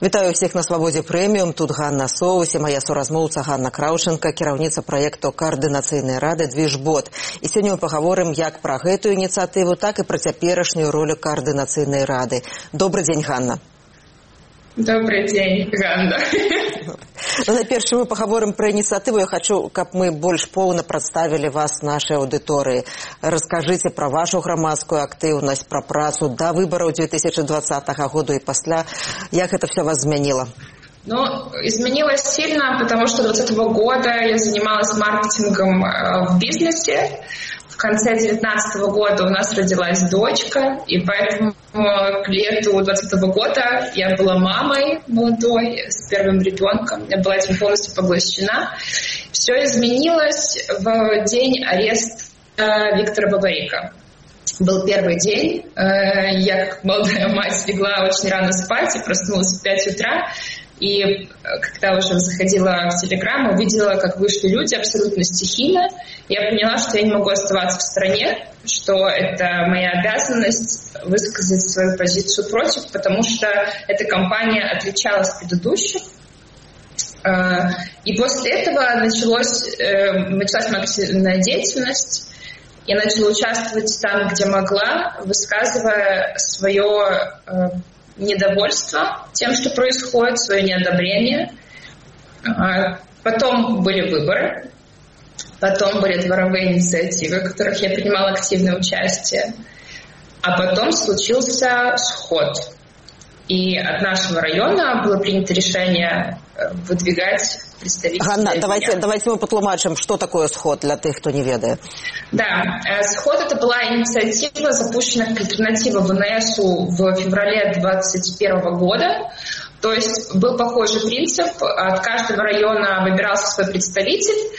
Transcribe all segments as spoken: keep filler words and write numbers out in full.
Вітаю всіх на Свабодзе Прэміум. Тут Ганна Соус і моя суразмоўца Ганна Краўченка, кіраўніца праекту Каардынацыйнай рады «Движбот». І сёння мы пагаворым як пра гэтую ініцыятыву, так і пра цяперашнюю ролю Каардынацыйнай рады. Добрый день, Ганна. Добрый день, Ганна. Ну, найперш мы пагаворым пра ініцыятыву. Я хочу, каб мы больш поўна прадставілі вас нашай аўдыторыі. Раскажыце пра вашу грамадскую актыўнасць, пра працу да выбараў две тысячи двадцатого года и пасля. Як это все вас изменило? Ну, изменилось сильно, потому что двадцатого года я занималась маркетингом в бизнесе. В конце девятнадцатого года у нас родилась дочка, и поэтому к лету двадцатого года я была мамой молодой, с первым ребенком. Я была этим полностью поглощена. Все изменилось в день ареста Виктора Бабарика. Был первый день. Я, как молодая мать, легла очень рано спать и проснулась в пять утра. И когда уже заходила в Телеграм, увидела, как вышли люди абсолютно стихийно. Я поняла, что я не могу оставаться в стороне, что это моя обязанность высказать свою позицию против, потому что эта кампания отличалась от предыдущих. И после этого началось, началась моя активная деятельность. Я начала участвовать там, где могла, высказывая свое недовольство тем, что происходит, свое неодобрение. Потом были выборы, потом были дворовые инициативы, в которых я принимала активное участие, а потом случился сход. И от нашего района было принято решение выдвигать представителей. Ганна, давайте, давайте мы потлумачим, что такое сход для тех, кто не ведает. Да, сход — это была инициатива, запущенная как альтернатива ВНСу в феврале двадцать первого года. То есть был похожий принцип. От каждого района выбирался свой представитель,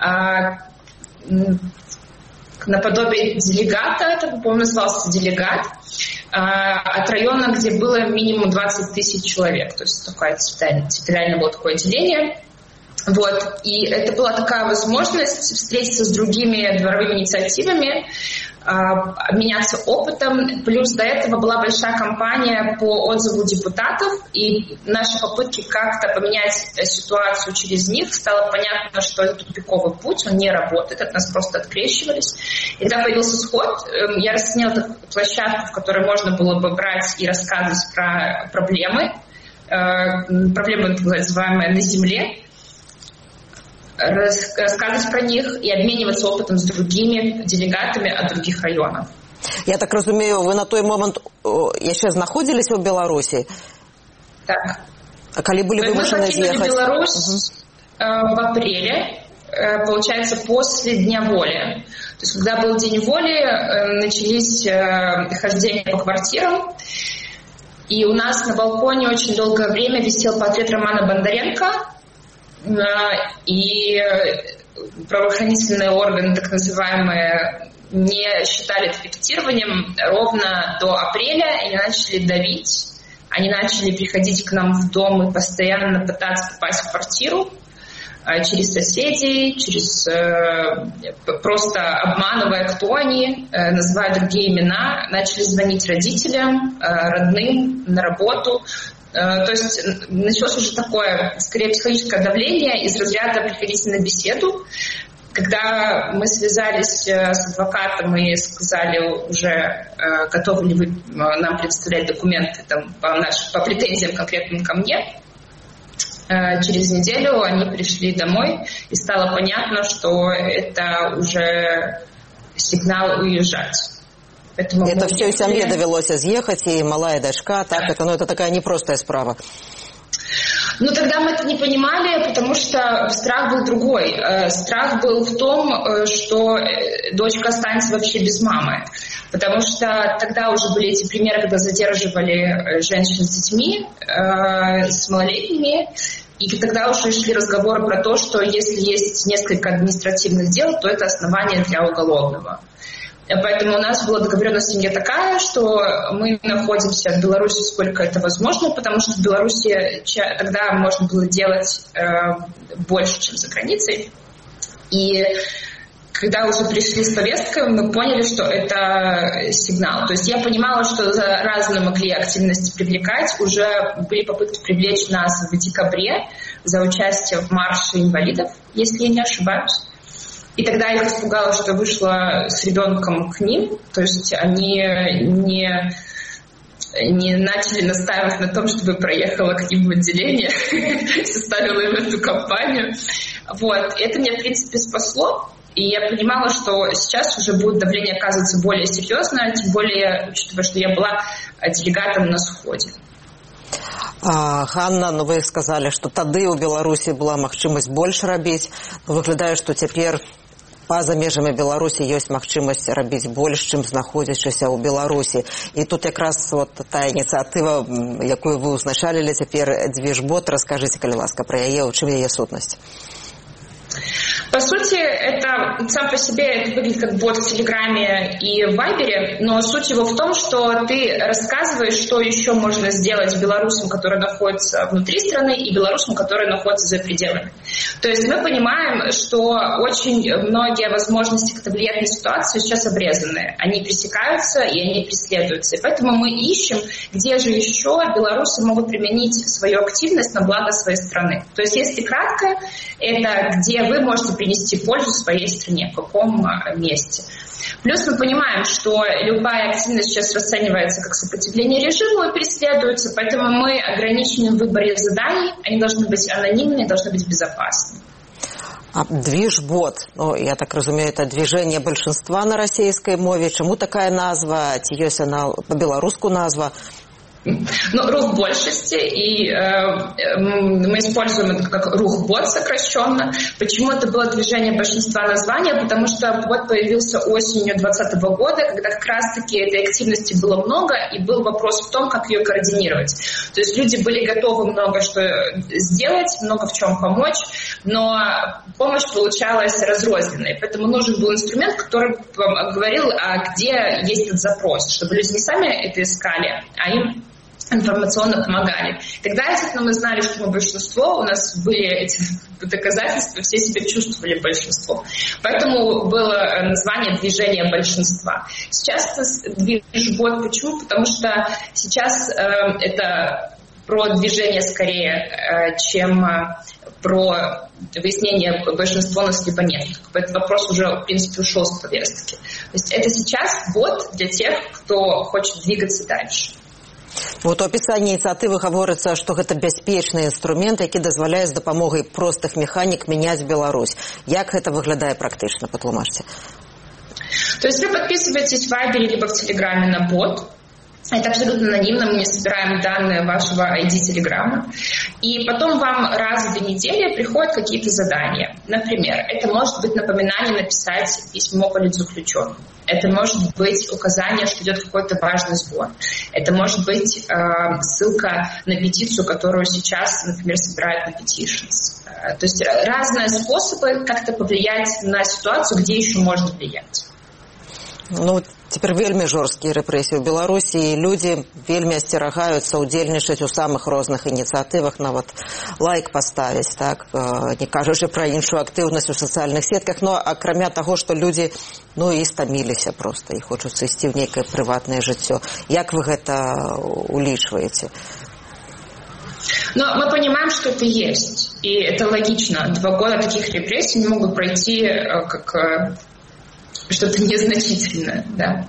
наподобие делегата, это, по-моему, назывался делегат, от района, где было минимум двадцать тысяч человек. То есть такое территориально было такое деление. Вот. И это была такая возможность встретиться с другими дворовыми инициативами, обменяться опытом. Плюс до этого была большая кампания по отзыву депутатов, и наши попытки как-то поменять ситуацию через них, стало понятно, что это тупиковый путь, он не работает, от нас просто открещивались. И когда появился сход, я расценила эту площадку, в которой можно было бы брать и рассказывать про проблемы, проблемы, так называемые, на земле, рассказывать про них и обмениваться опытом с другими делегатами от других районов. Я так разумею, вы на той момент еще находились в Беларуси? Так. А коли были мы вымушены покинули Беларусь угу. в апреле, получается, после Дня воли. То есть, когда был День воли, начались хождения по квартирам, и у нас на балконе очень долгое время висел портрет Романа Бондаренко, и правоохранительные органы, так называемые, не считали это фиктированием ровно до апреля, и они начали давить, они начали приходить к нам в дом и постоянно пытаться попасть в квартиру через соседей, через просто обманывая, кто они, называя другие имена, начали звонить родителям, родным на работу. То есть началось уже такое, скорее, психологическое давление из разряда «приходите на беседу». Когда мы связались с адвокатом и сказали уже, готовы ли вы нам представлять документы там, по, наш, по претензиям конкретным ко мне, через неделю они пришли домой, и стало понятно, что это уже сигнал уезжать. Поэтому это все и сям'е довелось съехать, и малая дочка, так, да. это, ну, это такая непростая справа. Ну, тогда мы это не понимали, потому что страх был другой. Страх был в том, что дочка останется вообще без мамы. Потому что тогда уже были эти примеры, когда задерживали женщин с детьми, с малолетними, и тогда уже шли разговоры про то, что если есть несколько административных дел, то это основание для уголовного. Поэтому у нас была договоренность в семье такая, что мы находимся в Беларуси сколько это возможно, потому что в Беларуси тогда можно было делать э, больше, чем за границей. И когда уже пришли с повесткой, мы поняли, что это сигнал. То есть я понимала, что за разные могли активности привлекать. Уже были попытки привлечь нас в декабре за участие в марше инвалидов, если я не ошибаюсь. И тогда их испугало, что вышла с ребенком к ним. То есть они не... не начали настаивать на том, чтобы проехала к ним в отделение, составила им эту компанию. Вот. Это меня, в принципе, спасло. И я понимала, что сейчас уже будет давление оказываться более серьезно, тем более, учитывая, что я была делегатом на сходе. А, Ганна, ну вы сказали, что тады ў Беларусі была магчымасць больш рабіць. Выглядае, што цяпер па-за межамі Беларусі ёсць магчымасць рабіць больш, чым знаходзячыся ў Беларусі. І тут якраз вот тая ініцыятыва, якую вы ўзначалілі цяпер, Движбот. Раскажыце, калі ласка, пра яе, у чым яе сутнасць? По сути, это сам по себе это выглядит как бот в Телеграме и в Вайбере, но суть его в том, что ты рассказываешь, что еще можно сделать белорусам, которые находятся внутри страны, и белорусам, которые находятся за пределами. То есть мы понимаем, что очень многие возможности как-то влиять на ситуацию сейчас обрезаны. Они пресекаются и они преследуются. И поэтому мы ищем, где же еще белорусы могут применить свою активность на благо своей страны. То есть если кратко, это где вы можете принести пользу своей стране, в каком месте. Плюс мы понимаем, что любая активность сейчас расценивается как сопротивление режиму и преследуется, поэтому мы ограничены в выборе заданий, они должны быть анонимные, должны быть безопасны. А Движбот, ну, я так разумею, это движение большинства на российской мове. Чему такая назва? Ці ёсць она по-белоруску назва? Ну, рух большести, и э, мы используем это как рух-бот сокращенно. Почему это было движение большинства названия? Потому что бот появился осенью двадцатого года, когда как раз-таки этой активности было много, и был вопрос в том, как ее координировать. То есть люди были готовы много что сделать, много в чем помочь, но помощь получалась разрозненной. Поэтому нужен был инструмент, который говорил, а где есть этот запрос, чтобы люди не сами это искали, а им информационно помогали. Тогда, естественно, мы знали, что мы большинство, у нас были эти доказательства, все себя чувствовали большинством. Поэтому было название «Движение большинства». Сейчас это Движбот. Почему? Потому что сейчас э, это про движение скорее, э, чем э, про выяснение, большинства у нас либо нет. Этот вопрос уже, в принципе, ушел с повестки. То есть это сейчас бот для тех, кто хочет двигаться дальше. Вот у опісанні ініцыятывы гаворыцца, што гэта бяспечны інструмент, які дазваляе з дапамогай простых механік мяняць Беларусь. Як гэта выглядае практычна, патлумачце? То есть вы подписываетесь в Вайбере либо в Телеграме на бот. Это абсолютно анонимно, мы не собираем данные вашего ай ди Телеграма. И потом вам раз в две недели приходят какие-то задания. Например, это может быть напоминание написать письмо политзаключенному. Это может быть указание, что идет какой-то важный сбор. Это может быть э, ссылка на петицию, которую сейчас, например, собирают на Petitions. Э, то есть разные способы как-то повлиять на ситуацию, где еще можно влиять. Ну, цяпер вельмі жорсткія рэпрэсіі ў Беларусі, і людзі вельмі асцерагаюцца ўдзельнічаць у самых розных ініцыятывах, нават лайк паставіць, так, не кажучы пра іншую актыўнасць у сацыяльных сетках, но акрамя таго, што людзі, ну, і стаміліся проста, і хочуцца ісці ў нейкае прыватнае жыццё. Як вы гэта улічваеце? Но мы понимаем, что это есть, и это логично. Два года таких репрессий не могут пройти как что-то незначительное, да.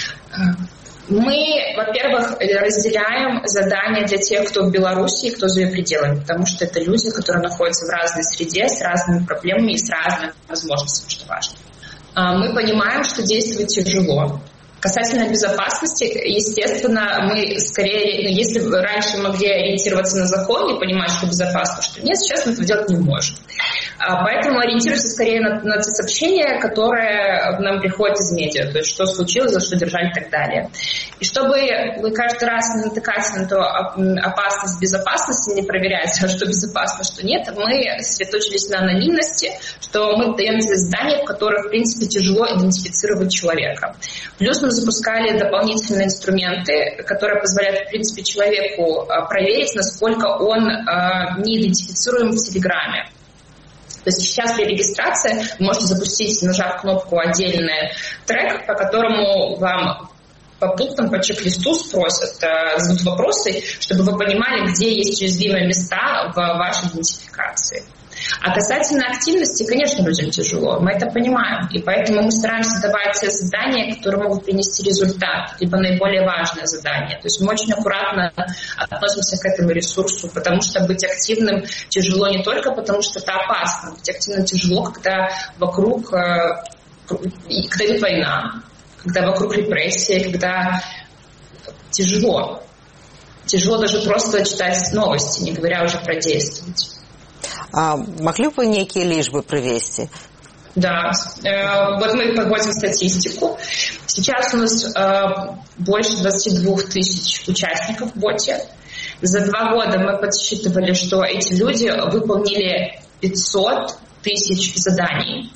Мы, во-первых, разделяем задания для тех, кто в Беларуси и кто за ее пределами, потому что это люди, которые находятся в разной среде, с разными проблемами и с разными возможностями, что важно. Мы понимаем, что действовать тяжело. Касательно безопасности, естественно, мы скорее, если раньше могли ориентироваться на закон и понимать, что безопасно, что нет, сейчас мы этого делать не можем. Поэтому ориентируемся скорее на, на те сообщения, которые нам приходят из медиа, то есть что случилось, за что держали и так далее. И чтобы вы каждый раз не натыкаться на ту опасность безопасности, не проверять, что безопасно, что нет, мы сосредоточились на анонимности, что мы даем задания, в которых, в принципе, тяжело идентифицировать человека. Плюс мы запускали дополнительные инструменты, которые позволяют, в принципе, человеку проверить, насколько он не идентифицируем в Телеграме. То есть сейчас при регистрации вы можете запустить, нажав кнопку «Отдельный трек», по которому вам по пунктам, по чек-листу спросят, зададут вопросы, чтобы вы понимали, где есть уязвимые места в вашей идентификации. А касательно активности, конечно, людям тяжело, мы это понимаем, и поэтому мы стараемся давать те задания, которые могут принести результат, либо наиболее важное задание. То есть мы очень аккуратно относимся к этому ресурсу, потому что быть активным тяжело не только потому, что это опасно, быть активным тяжело, когда вокруг, когда идет война, когда вокруг репрессии, когда тяжело. Тяжело даже просто читать новости, не говоря уже про действовать. А могли бы вы некие лишбы привести? Да, вот мы подводим статистику. Сейчас у нас больше двадцать два тысяч участников в боте. За два года мы подсчитывали, что эти люди выполнили пятьсот тысяч заданий.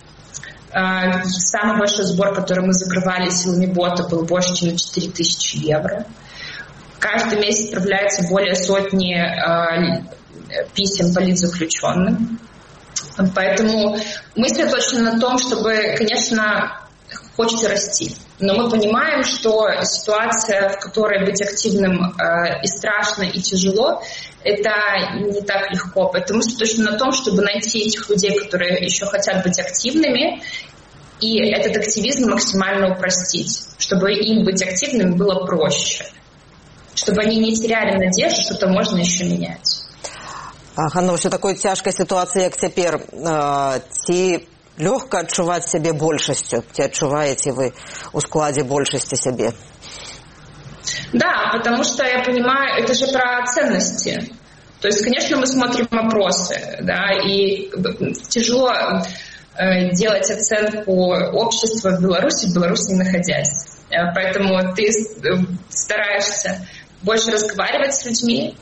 Самый большой сбор, который мы закрывали силами бота, был больше, чем четыре тысячи евро. Каждый месяц отправляется более сотни писем политзаключенным. Поэтому мысль точно на том, чтобы, конечно, хочется расти. Но мы понимаем, что ситуация, в которой быть активным э, и страшно, и тяжело, это не так легко. Поэтому мысль точно на том, чтобы найти этих людей, которые еще хотят быть активными, и этот активизм максимально упростить, чтобы им быть активными было проще, чтобы они не теряли надежду, что-то можно еще менять. Ганна, у такой цяжкай сітуацыі, як цяпер, ці лёгка адчуваць сябе большасцю? Ці адчуваеце вы у складзе большасці сябе? Да, потому что я понимаю, это же про ценности. То есть, конечно, мы смотрим опросы, да, и тяжело э, делать оценку общества в Беларуси, в Беларуси не находясь. Поэтому ты стараешься больше разговаривать с людьми.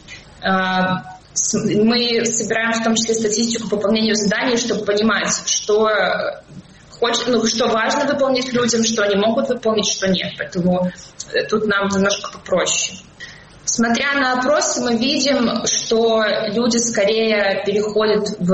Мы собираем в том числе статистику по выполнению заданий, чтобы понимать, что, хочет, ну, что важно выполнить людям, что они могут выполнить, что нет. Поэтому тут нам немножко попроще. Смотря на опросы, мы видим, что люди скорее переходят в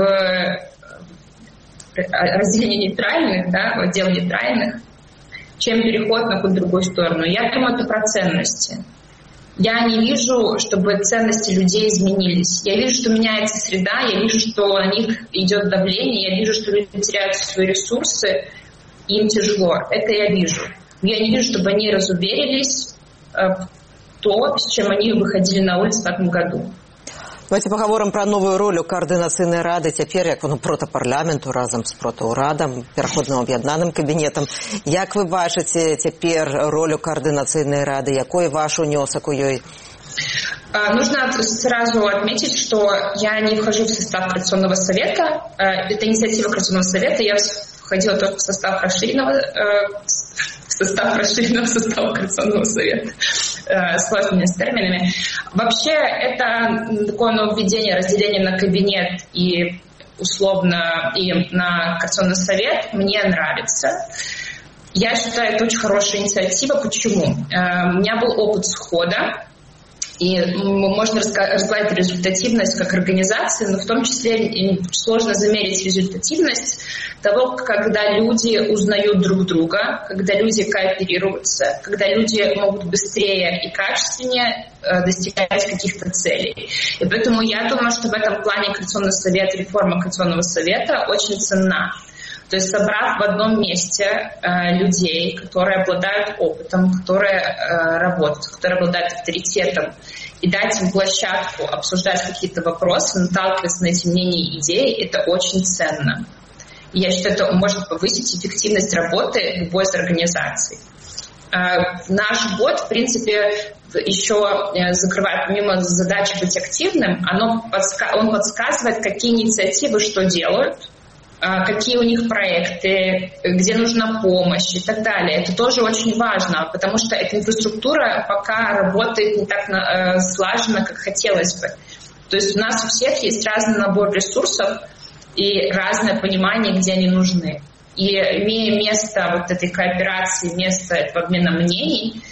разделение нейтральных, да, в отдел нейтральных, чем переход на какую-то другую сторону. Я думаю, это про ценности. Я не вижу, чтобы ценности людей изменились. Я вижу, что меняется среда, я вижу, что на них идет давление, я вижу, что люди теряют свои ресурсы, им тяжело. Это я вижу. Но я не вижу, чтобы они разуверились в то, с чем они выходили на улицу в этом году. Давайте поговорим про новую роль координаційної ради цяпер, як воно протапарламенту разом з протаўрадам, пераходным аб'яднаным кабінетам. Як вы бачыце цяпер роль координаційной рады? Якой ваш унёсак у ёй? Нужно сразу отметить, что я не вхожу в состав Координационного совета. Это инициатива Координационного совета. Я входила только в состав расширенного, в состав расширенного состава Координационного совета. Сложными с терминами. Вообще, это такое нововведение, разделение на кабинет и условно и на Координационный совет мне нравится. Я считаю, это очень хорошая инициатива. Почему? У меня был опыт схода, и можно разгладить результативность как организации, но в том числе сложно замерить результативность того, когда люди узнают друг друга, когда люди кооперируются, когда люди могут быстрее и качественнее достигать каких-то целей. И поэтому я думаю, что в этом плане Координационный совет, реформа Координационного совета очень ценна. То есть собрав в одном месте э, людей, которые обладают опытом, которые э, работают, которые обладают авторитетом, и дать им площадку обсуждать какие-то вопросы, наталкиваться на эти мнения и идеи, это очень ценно. И я считаю, это может повысить эффективность работы любой из организаций. Э, наш бот, в принципе, еще э, закрывает, помимо задачи быть активным, оно подска- он подсказывает, какие инициативы что делают, какие у них проекты, где нужна помощь и так далее. Это тоже очень важно, потому что эта инфраструктура пока работает не так э, слаженно, как хотелось бы. То есть у нас у всех есть разный набор ресурсов и разное понимание, где они нужны. И имея место вот этой кооперации, место этого обмена мнений,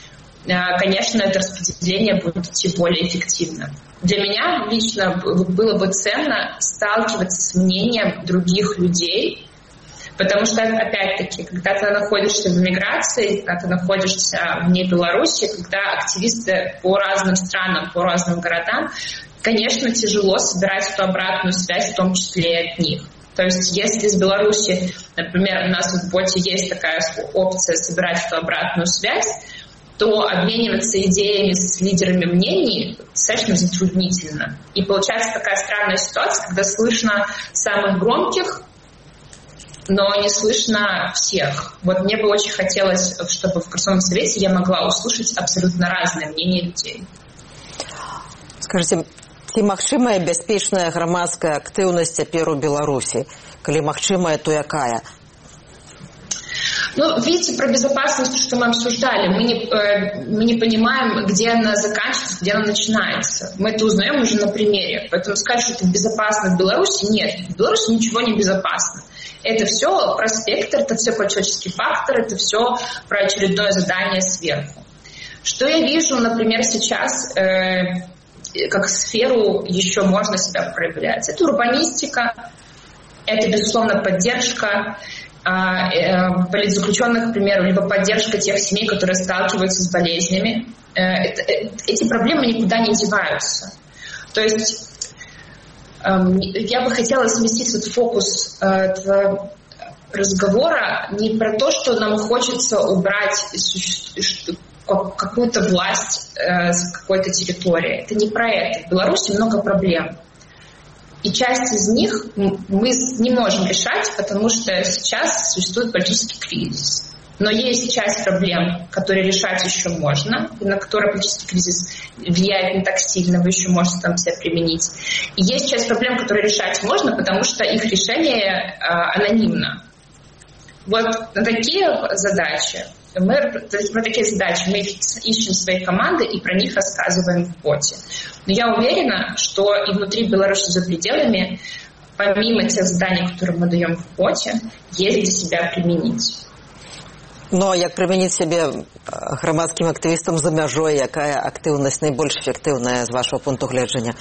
конечно, это распределение будет идти более эффективно. Для меня лично было бы ценно сталкиваться с мнением других людей, потому что, опять-таки, когда ты находишься в миграции, когда ты находишься вне Беларуси, когда активисты по разным странам, по разным городам, конечно, тяжело собирать эту обратную связь, в том числе и от них. То есть если из Беларуси, например, у нас в боте есть такая опция собирать эту обратную связь, то обмениваться идеями с лидерами мнений достаточно затруднительно. И получается такая странная ситуация, когда слышно самых громких, но не слышно всех. Вот мне бы очень хотелось, чтобы в Корсунском совете я могла услышать абсолютно разные мнения людей. Скажите, ці магчымая бяспечная грамадская актыўнасць цяпер у Беларусі? Калі магчымая, то якая? Ну, видите, про безопасность, что мы обсуждали, мы не, э, мы не понимаем, где она заканчивается, где она начинается. Мы это узнаем уже на примере. Поэтому сказать, что это безопасно в Беларуси, нет. В Беларуси ничего не безопасно. Это все про спектр, это все про человеческий фактор, это все про очередное задание сверху. Что я вижу, например, сейчас... Э, как сферу еще можно себя проявлять. Это урбанистика, это, безусловно, поддержка э, э, политзаключенных, к примеру, либо поддержка тех семей, которые сталкиваются с болезнями. Э, это, э, эти проблемы никуда не деваются. То есть э, я бы хотела сместить этот фокус э, этого разговора не про то, что нам хочется убрать какую-то власть э, с какой-то территории. Это не про это. В Беларуси много проблем. И часть из них мы не можем решать, потому что сейчас существует политический кризис. Но есть часть проблем, которые решать еще можно, и на которые политический кризис влияет не так сильно, вы еще можете там себя применить. И есть часть проблем, которые решать можно, потому что их решение э, анонимно. Вот на такие задачи Мы, про такие задачи мы ищем свои команды и про них рассказываем в боте. Но я уверена, что и внутри Беларуси за пределами, помимо тех заданий, которые мы даем в боте, есть где себя применить. Ну, а як прымяніць сябе грамадскім актывістам за мяжой, якая актыўнасць найбольш эффектыўная з вашего пункту гледжання?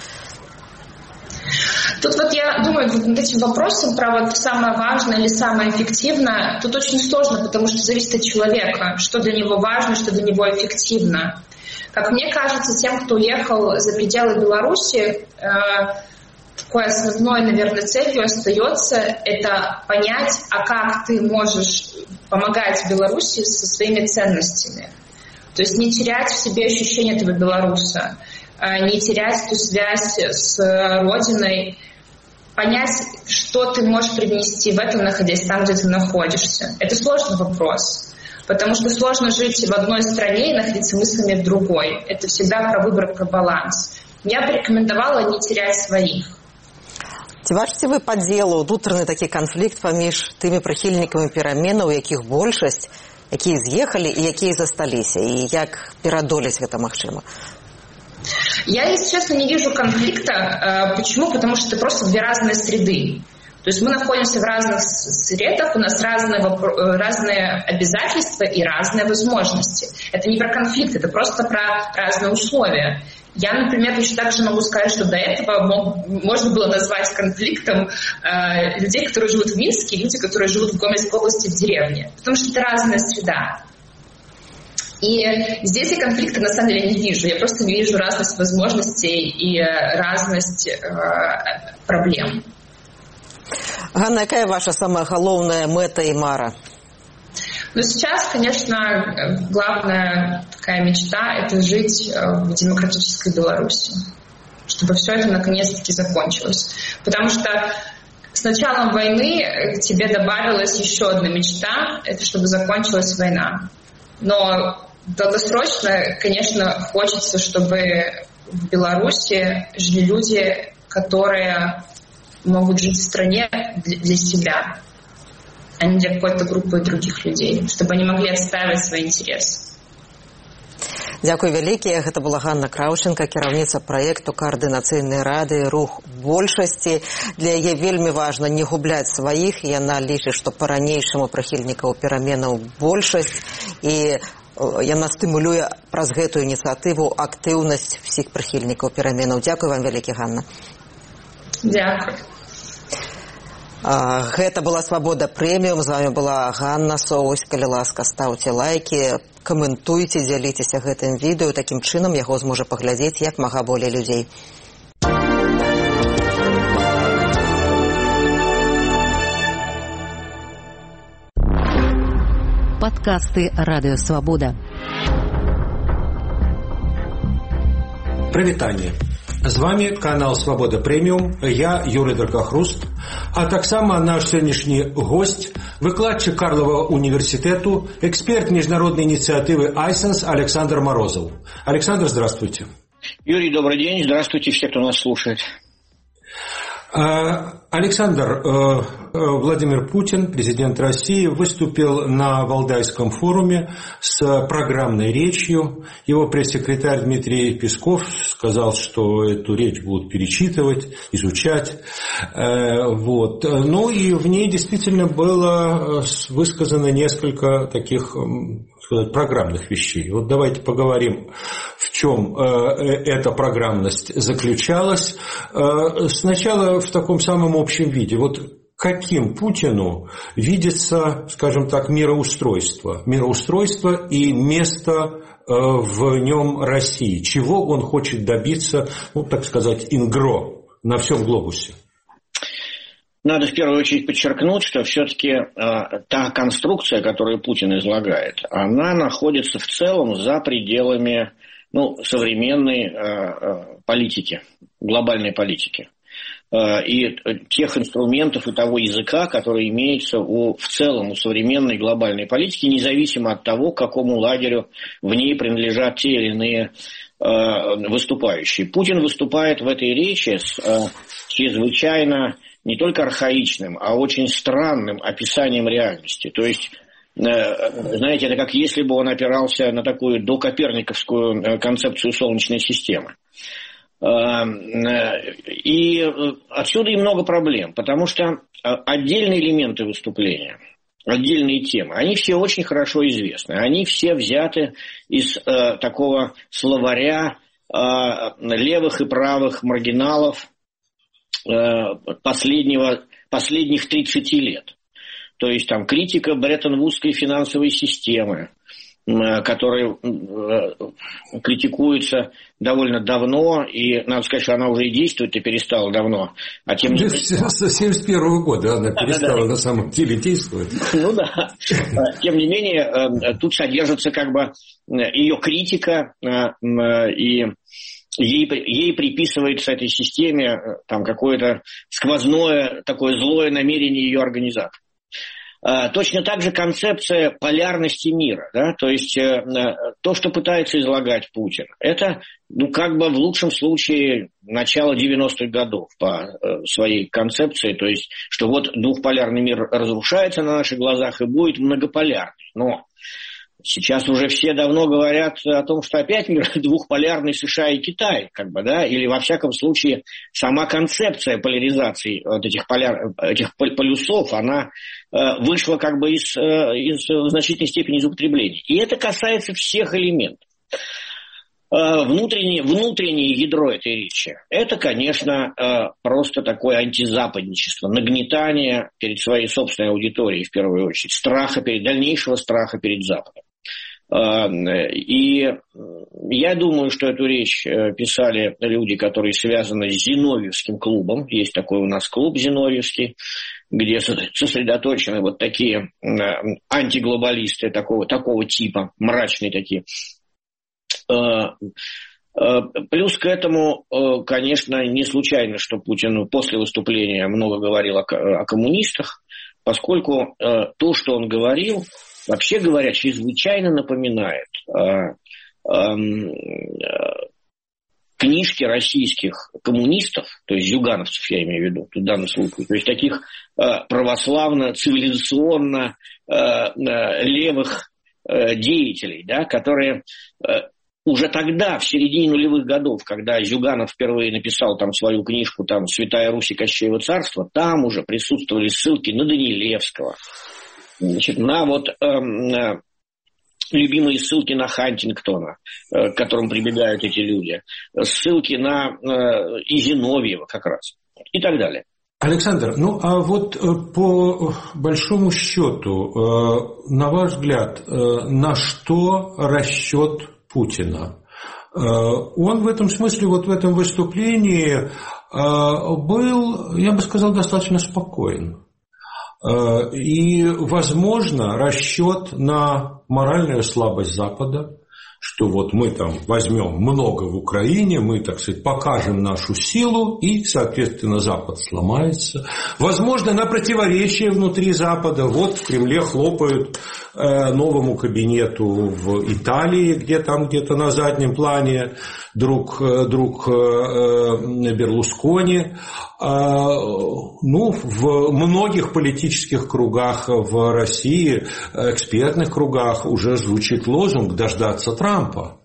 Тут вот я думаю, над этим вопросом про вот самое важное или самое эффективное, тут очень сложно, потому что зависит от человека, что для него важно, что для него эффективно. Как мне кажется, тем, кто уехал за пределы Беларуси, такой основной, наверное, целью остается это понять, а как ты можешь помогать Беларуси со своими ценностями. То есть не терять в себе ощущение этого белоруса, не терять эту связь с родиной, понять, что ты можешь привнести в этом, находясь там, где ты находишься. Это сложный вопрос, потому что сложно жить в одной стране и находиться мыслями в другой. Это всегда про выбор, про баланс. Я бы рекомендовала не терять своих. Ці бачыце вы па дзелу ўнутраны такі канфлікт паміж тымі прыхільнікамі пераменаў, якіх большасць, якія з'ехалі і якія засталіся, і як перадолець гэта магчыма? Я, если честно, не вижу конфликта. Почему? Потому что это просто две разные среды. То есть мы находимся в разных средах, у нас разные, разные обязательства и разные возможности. Это не про конфликт, это просто про разные условия. Я, например, точно так же могу сказать, что до этого мог, можно было назвать конфликтом э, людей, которые живут в Минске, и люди, которые живут в Гомельской области, в деревне. Потому что это разная среда. И здесь я конфликта на самом деле не вижу. Я просто вижу разность возможностей и разность э, проблем. Ганна, какая ваша самая головная мета и мара? Ну, сейчас, конечно, главная такая мечта – это жить в демократической Беларуси, чтобы все это наконец-таки закончилось. Потому что с началом войны к тебе добавилась еще одна мечта – это чтобы закончилась война. Но долгосрочно, конечно, хочется, чтобы в Беларуси жили люди, которые могут жить в стране для себя, а не для какой-то группы других людей, чтобы они могли отстаивать свои интересы. Дзякуй вялікія. Гэта была Ганна Краўченка, кіраўніца праекту каардынацыйнай рады «Рух большасці». Для яе вельмі важна не губляць сваіх. Яна лічыць, што па-ранейшаму прыхільнікаў пераменаў большасць. І яна стымулюе праз гэтую ініцыятыву актыўнасць всіх прыхільнікаў пераменаў. Дзякуй вам вялікі, Ганна. Дзякуй. Гэта была «Свабода прэміум». З вами была Ганна Соусь. Калі ласка, стаўце лайкі, каментуйце, дзяліцеся гэтым відэо. Такім чынам яго зможа паглядзець як мага болей людзей. Подкасты «Радио Свобода». Прывітанне. З вами канал «Свобода Премиум». Я Юрий Дракохруст. А таксама наш сённяшні гость, выкладчик Карлова университету, эксперт международной инициативы Айсенс Александр Морозов. Александр, здравствуйте. Юрий, добрый день. Здравствуйте все, кто нас слушает. Александр, Владимир Путин, президент России, выступил на Валдайском форуме с программной речью. Его пресс-секретарь Дмитрий Песков сказал, что эту речь будут перечитывать, изучать. Вот. Ну и в ней действительно было высказано несколько таких программных вещей. Вот давайте поговорим, в чем эта программность заключалась. Сначала в таком самом общем виде. Вот каким Путину видится, скажем так, мироустройство? Мироустройство и место в нем России. Чего он хочет добиться, ну, так сказать, ингро на всем глобусе? Надо в первую очередь подчеркнуть, что все-таки э, та конструкция, которую Путин излагает, она находится в целом за пределами ну, современной э, э, политики, глобальной политики. Э, и тех инструментов и того языка, который имеется у, в целом у современной глобальной политики, независимо от того, к какому лагерю в ней принадлежат те или иные э, выступающие. Путин выступает в этой речи с э, чрезвычайно не только архаичным, а очень странным описанием реальности. То есть, знаете, это как если бы он опирался на такую докоперниковскую концепцию Солнечной системы. И отсюда и много проблем, потому что отдельные элементы выступления, отдельные темы, они все очень хорошо известны. Они все взяты из такого словаря левых и правых маргиналов последнего, последних тридцати лет. То есть там критика Бреттон-Вудской финансовой системы, которая критикуется довольно давно, и надо сказать, что она уже и действует, и перестала давно. А тем не менее... С семьдесят первого года она перестала, да, да, на самом деле действовать. Ну да. Тем не менее, тут содержится как бы ее критика и... Ей, ей приписывается этой системе там, какое-то сквозное, такое злое намерение ее организаторов. А, точно так же концепция полярности мира. Да? То есть э, то, что пытается излагать Путин, это ну, как бы в лучшем случае начало девяностых годов по э, своей концепции. То есть, что вот двухполярный мир разрушается на наших глазах и будет многополярный. Но сейчас уже все давно говорят о том, что опять мир двухполярный США и Китай, как бы, да, или во всяком случае сама концепция поляризации вот этих, поляр, этих полюсов, она э, вышла как бы из, э, из в значительной степени из употребления. И это касается всех элементов. Э, внутреннее, внутреннее ядро этой речи – это, конечно, э, просто такое антизападничество, нагнетание перед своей собственной аудиторией, в первую очередь, страха перед, дальнейшего страха перед Западом. И я думаю, что эту речь писали люди, которые связаны с Зиновьевским клубом. Есть такой у нас клуб Зиновьевский, где сосредоточены вот такие антиглобалисты такого, такого типа, мрачные такие. Плюс к этому, конечно, не случайно, что Путин после выступления много говорил о, о коммунистах, поскольку то, что он говорил, вообще говоря, чрезвычайно напоминает э, э, книжки российских коммунистов, то есть зюгановцев, я имею в виду, в данном случае, то есть таких э, православно-цивилизационно э, э, левых э, деятелей, да, которые э, уже тогда, в середине нулевых годов, когда Зюганов впервые написал там свою книжку там «Святая Русь и Кощеево царство», там уже присутствовали ссылки на Данилевского, значит, на вот э, любимые ссылки на Хантингтона, к которым прибегают эти люди, ссылки на и Зиновьева как раз и так далее. Александр, ну а вот по большому счету, на ваш взгляд, на что расчет Путина? Он в этом смысле, вот в этом выступлении был, я бы сказал, достаточно спокоен. И, возможно, расчет на моральную слабость Запада, что вот мы там возьмем много в Украине, мы, так сказать, покажем нашу силу, и, соответственно, Запад сломается. Возможно, на противоречие внутри Запада. Вот в Кремле хлопают э, новому кабинету в Италии, где там где-то на заднем плане друг, друг э, Берлускони. А, ну, в многих политических кругах в России, экспертных кругах уже звучит лозунг «дождаться Трампа». Трампа.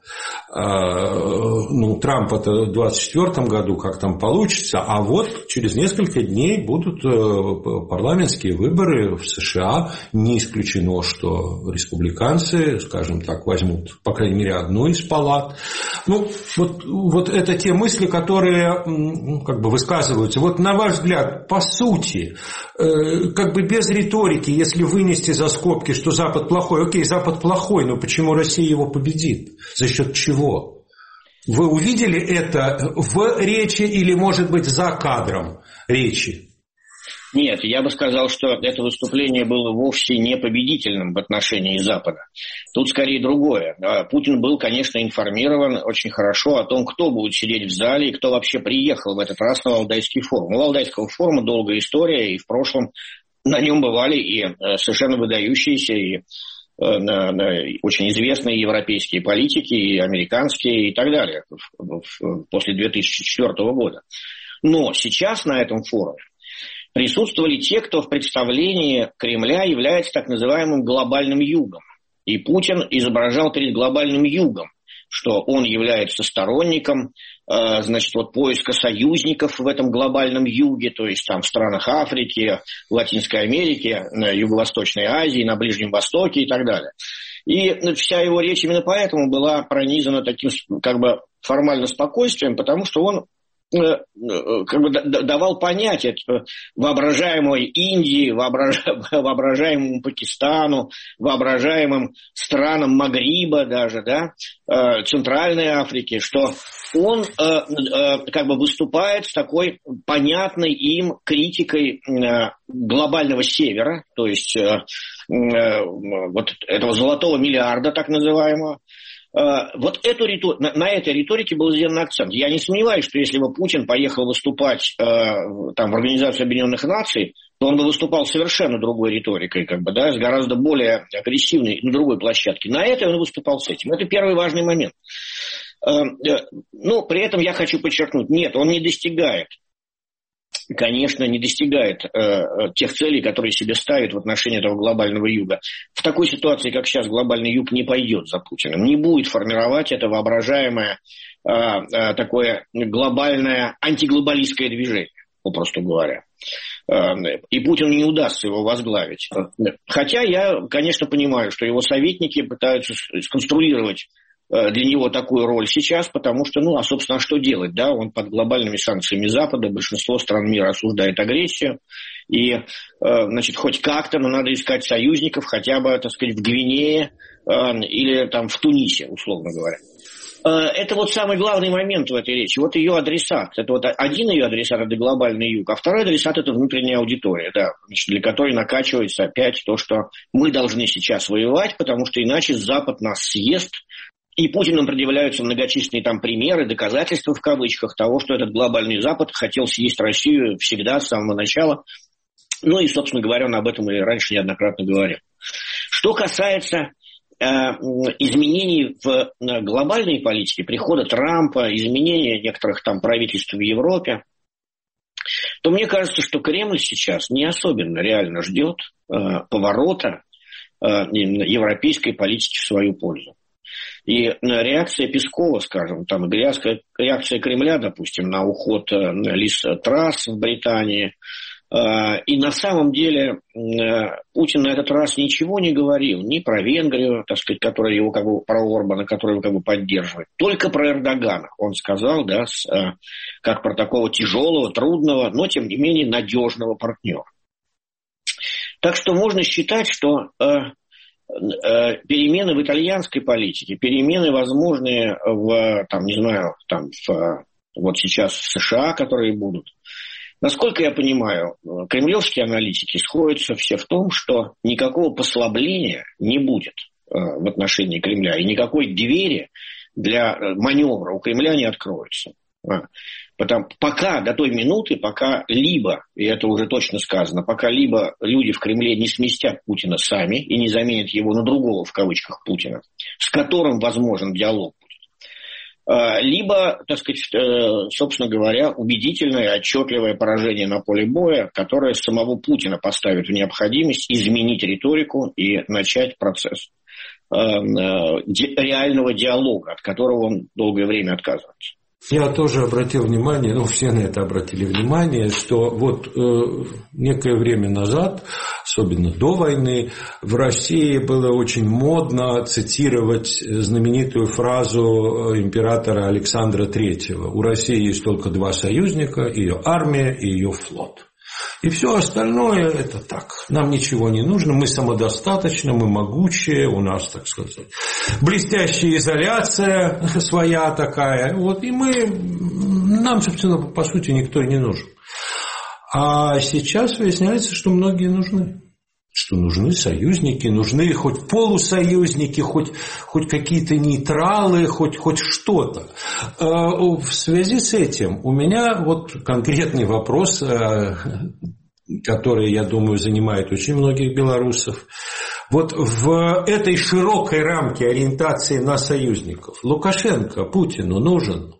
Ну, Трамп-то в двадцать четвёртом году, как там получится, а вот через несколько дней будут парламентские выборы в США. Не исключено, что республиканцы, скажем так, возьмут, по крайней мере, одну из палат. Ну, вот, вот это те мысли, которые, ну, как бы высказываются. Вот на ваш взгляд, по сути, как бы без риторики, если вынести за скобки, что Запад плохой, окей, Запад плохой, но почему Россия его победит? За счет чего? Вы увидели это в речи или, может быть, за кадром речи? Нет, я бы сказал, что это выступление было вовсе не победительным в отношении Запада. Тут скорее другое. Путин был, конечно, информирован очень хорошо о том, кто будет сидеть в зале и кто вообще приехал в этот раз на Валдайский форум. У Валдайского форума долгая история, и в прошлом на нем бывали и совершенно выдающиеся, и очень известные европейские политики, и американские, и так далее, после две тысячи четвёртого года. Но сейчас на этом форуме присутствовали те, кто в представлении Кремля является так называемым глобальным югом. И Путин изображал перед глобальным югом, что он является сторонником, значит, вот поиска союзников в этом глобальном юге, то есть там в странах Африки, Латинской Америки, на Юго-Восточной Азии, на Ближнем Востоке и так далее. И вся его речь именно поэтому была пронизана таким как бы формально спокойствием, потому что он как бы давал понять это воображаемой Индии, воображаемому Пакистану, воображаемым странам Магриба даже, да, Центральной Африки, что он как бы выступает с такой понятной им критикой глобального севера, то есть вот этого золотого миллиарда так называемого. Вот эту ритор... на этой риторике был сделан акцент. Я не сомневаюсь, что если бы Путин поехал выступать э, там, в Организацию Объединенных Наций, то он бы выступал совершенно другой риторикой, как бы, да, с гораздо более агрессивной, на другой площадке. На этой он выступал с этим. Это первый важный момент. Э, э, ну, при этом я хочу подчеркнуть, нет, он не достигает, конечно, не достигает э, тех целей, которые себе ставит в отношении этого глобального юга. В такой ситуации, как сейчас, глобальный юг не пойдет за Путиным, не будет формировать это воображаемое э, э, такое глобальное антиглобалистское движение, попросту говоря. Э, и Путину не удастся его возглавить. Хотя я, конечно, понимаю, что его советники пытаются сконструировать для него такую роль сейчас, потому что, ну, а, собственно, что делать, да, он под глобальными санкциями Запада, большинство стран мира осуждает агрессию, и, э, значит, хоть как-то, но надо искать союзников, хотя бы, так сказать, в Гвинее э, или там в Тунисе, условно говоря. Э, это вот самый главный момент в этой речи, вот ее адресат, это вот один ее адресат, это глобальный юг, а второй адресат это внутренняя аудитория, да, значит, для которой накачивается опять то, что мы должны сейчас воевать, потому что иначе Запад нас съест. И Путиным предъявляются многочисленные там примеры, доказательства в кавычках того, что этот глобальный Запад хотел съесть Россию всегда, с самого начала. Ну и, собственно говоря, он об этом и раньше неоднократно говорил. Что касается э, изменений в глобальной политике, прихода Трампа, изменения некоторых там правительств в Европе, то мне кажется, что Кремль сейчас не особенно реально ждет э, поворота э, европейской политики в свою пользу. И реакция Пескова, скажем, там, реакция Кремля, допустим, на уход Лиз Трасс в Британии, И на самом деле Путин на этот раз ничего не говорил ни про Венгрию, так сказать, которая его как бы, про Орбана, который его как бы поддерживает, только про Эрдогана. Он сказал, да, с, как про такого тяжелого, трудного, но тем не менее надежного партнера. Так что можно считать, что перемены в итальянской политике, перемены, возможные в, там, не знаю, там, в, вот сейчас в США, которые будут. Насколько я понимаю, кремлевские аналитики сходятся все в том, что никакого послабления не будет в отношении Кремля, и никакой двери для маневра у Кремля не откроется. Потому, пока, до той минуты, пока либо, и это уже точно сказано, пока либо люди в Кремле не сместят Путина сами и не заменят его на другого, в кавычках, Путина, с которым возможен диалог будет, либо, так сказать, собственно говоря, убедительное, отчетливое поражение на поле боя, которое самого Путина поставит в необходимость изменить риторику и начать процесс реального диалога, от которого он долгое время отказывается. Я тоже обратил внимание, ну все на это обратили внимание, что вот э, некое время назад, особенно до войны, в России было очень модно цитировать знаменитую фразу императора Александра Третьего. У России есть только два союзника, ее армия и ее флот. И все остальное это так. Нам ничего не нужно, мы самодостаточны, мы могучие, у нас, так сказать, блестящая изоляция своя такая. Вот, и мы, нам, собственно, по сути, никто не нужен. А сейчас выясняется, что многие нужны. Что нужны союзники, нужны хоть полусоюзники, хоть, хоть какие-то нейтралы, хоть, хоть что-то. В связи с этим у меня вот конкретный вопрос, который, я думаю, занимает очень многих белорусов. Вот в этой широкой рамке ориентации на союзников Лукашенко Путину нужен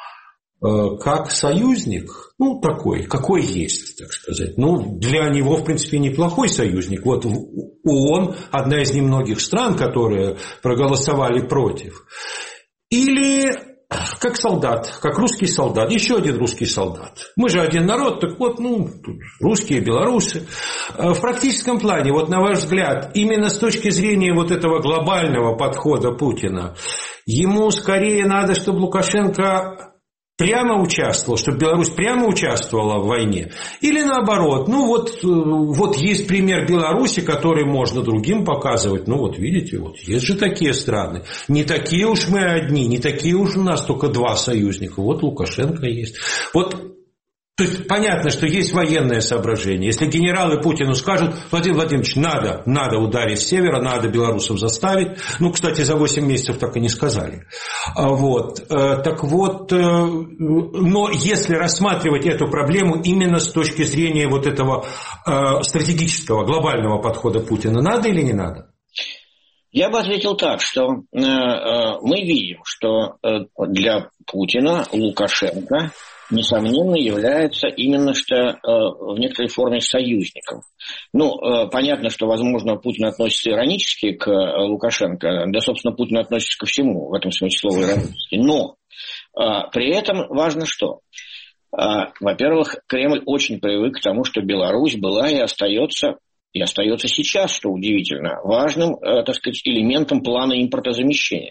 как союзник, ну, такой, какой есть, так сказать. Ну, для него, в принципе, неплохой союзник. Вот ООН – одна из немногих стран, которые проголосовали против. Или как солдат, как русский солдат, еще один русский солдат. Мы же один народ, так вот, ну, тут русские, белорусы. В практическом плане, вот на ваш взгляд, именно с точки зрения вот этого глобального подхода Путина, ему скорее надо, чтобы Лукашенко прямо участвовал, чтобы Беларусь прямо участвовала в войне? Или наоборот, ну вот, вот есть пример Беларуси, который можно другим показывать. Ну вот видите, вот есть же такие страны. Не такие уж мы одни, не такие уж у нас только два союзника. Вот Лукашенко есть. Вот. То есть понятно, что есть военное соображение. Если генералы Путину скажут: Владимир Владимирович, надо, надо ударить с севера, надо белорусов заставить. Ну, кстати, за восемь месяцев так и не сказали. Вот. Так вот, но если рассматривать эту проблему именно с точки зрения вот этого стратегического, глобального подхода Путина, надо или не надо? Я бы ответил так, что мы видим, что для Путина Лукашенко несомненно, является именно что э, в некоторой форме союзником. Ну, э, понятно, что, возможно, Путин относится иронически к э, Лукашенко, да, собственно, Путин относится ко всему, в этом смысле слова иронически. Но э, при этом важно что? Э, во-первых, Кремль очень привык к тому, что Беларусь была и остается, и остается сейчас, что удивительно, важным, э, так сказать, элементом плана импортозамещения.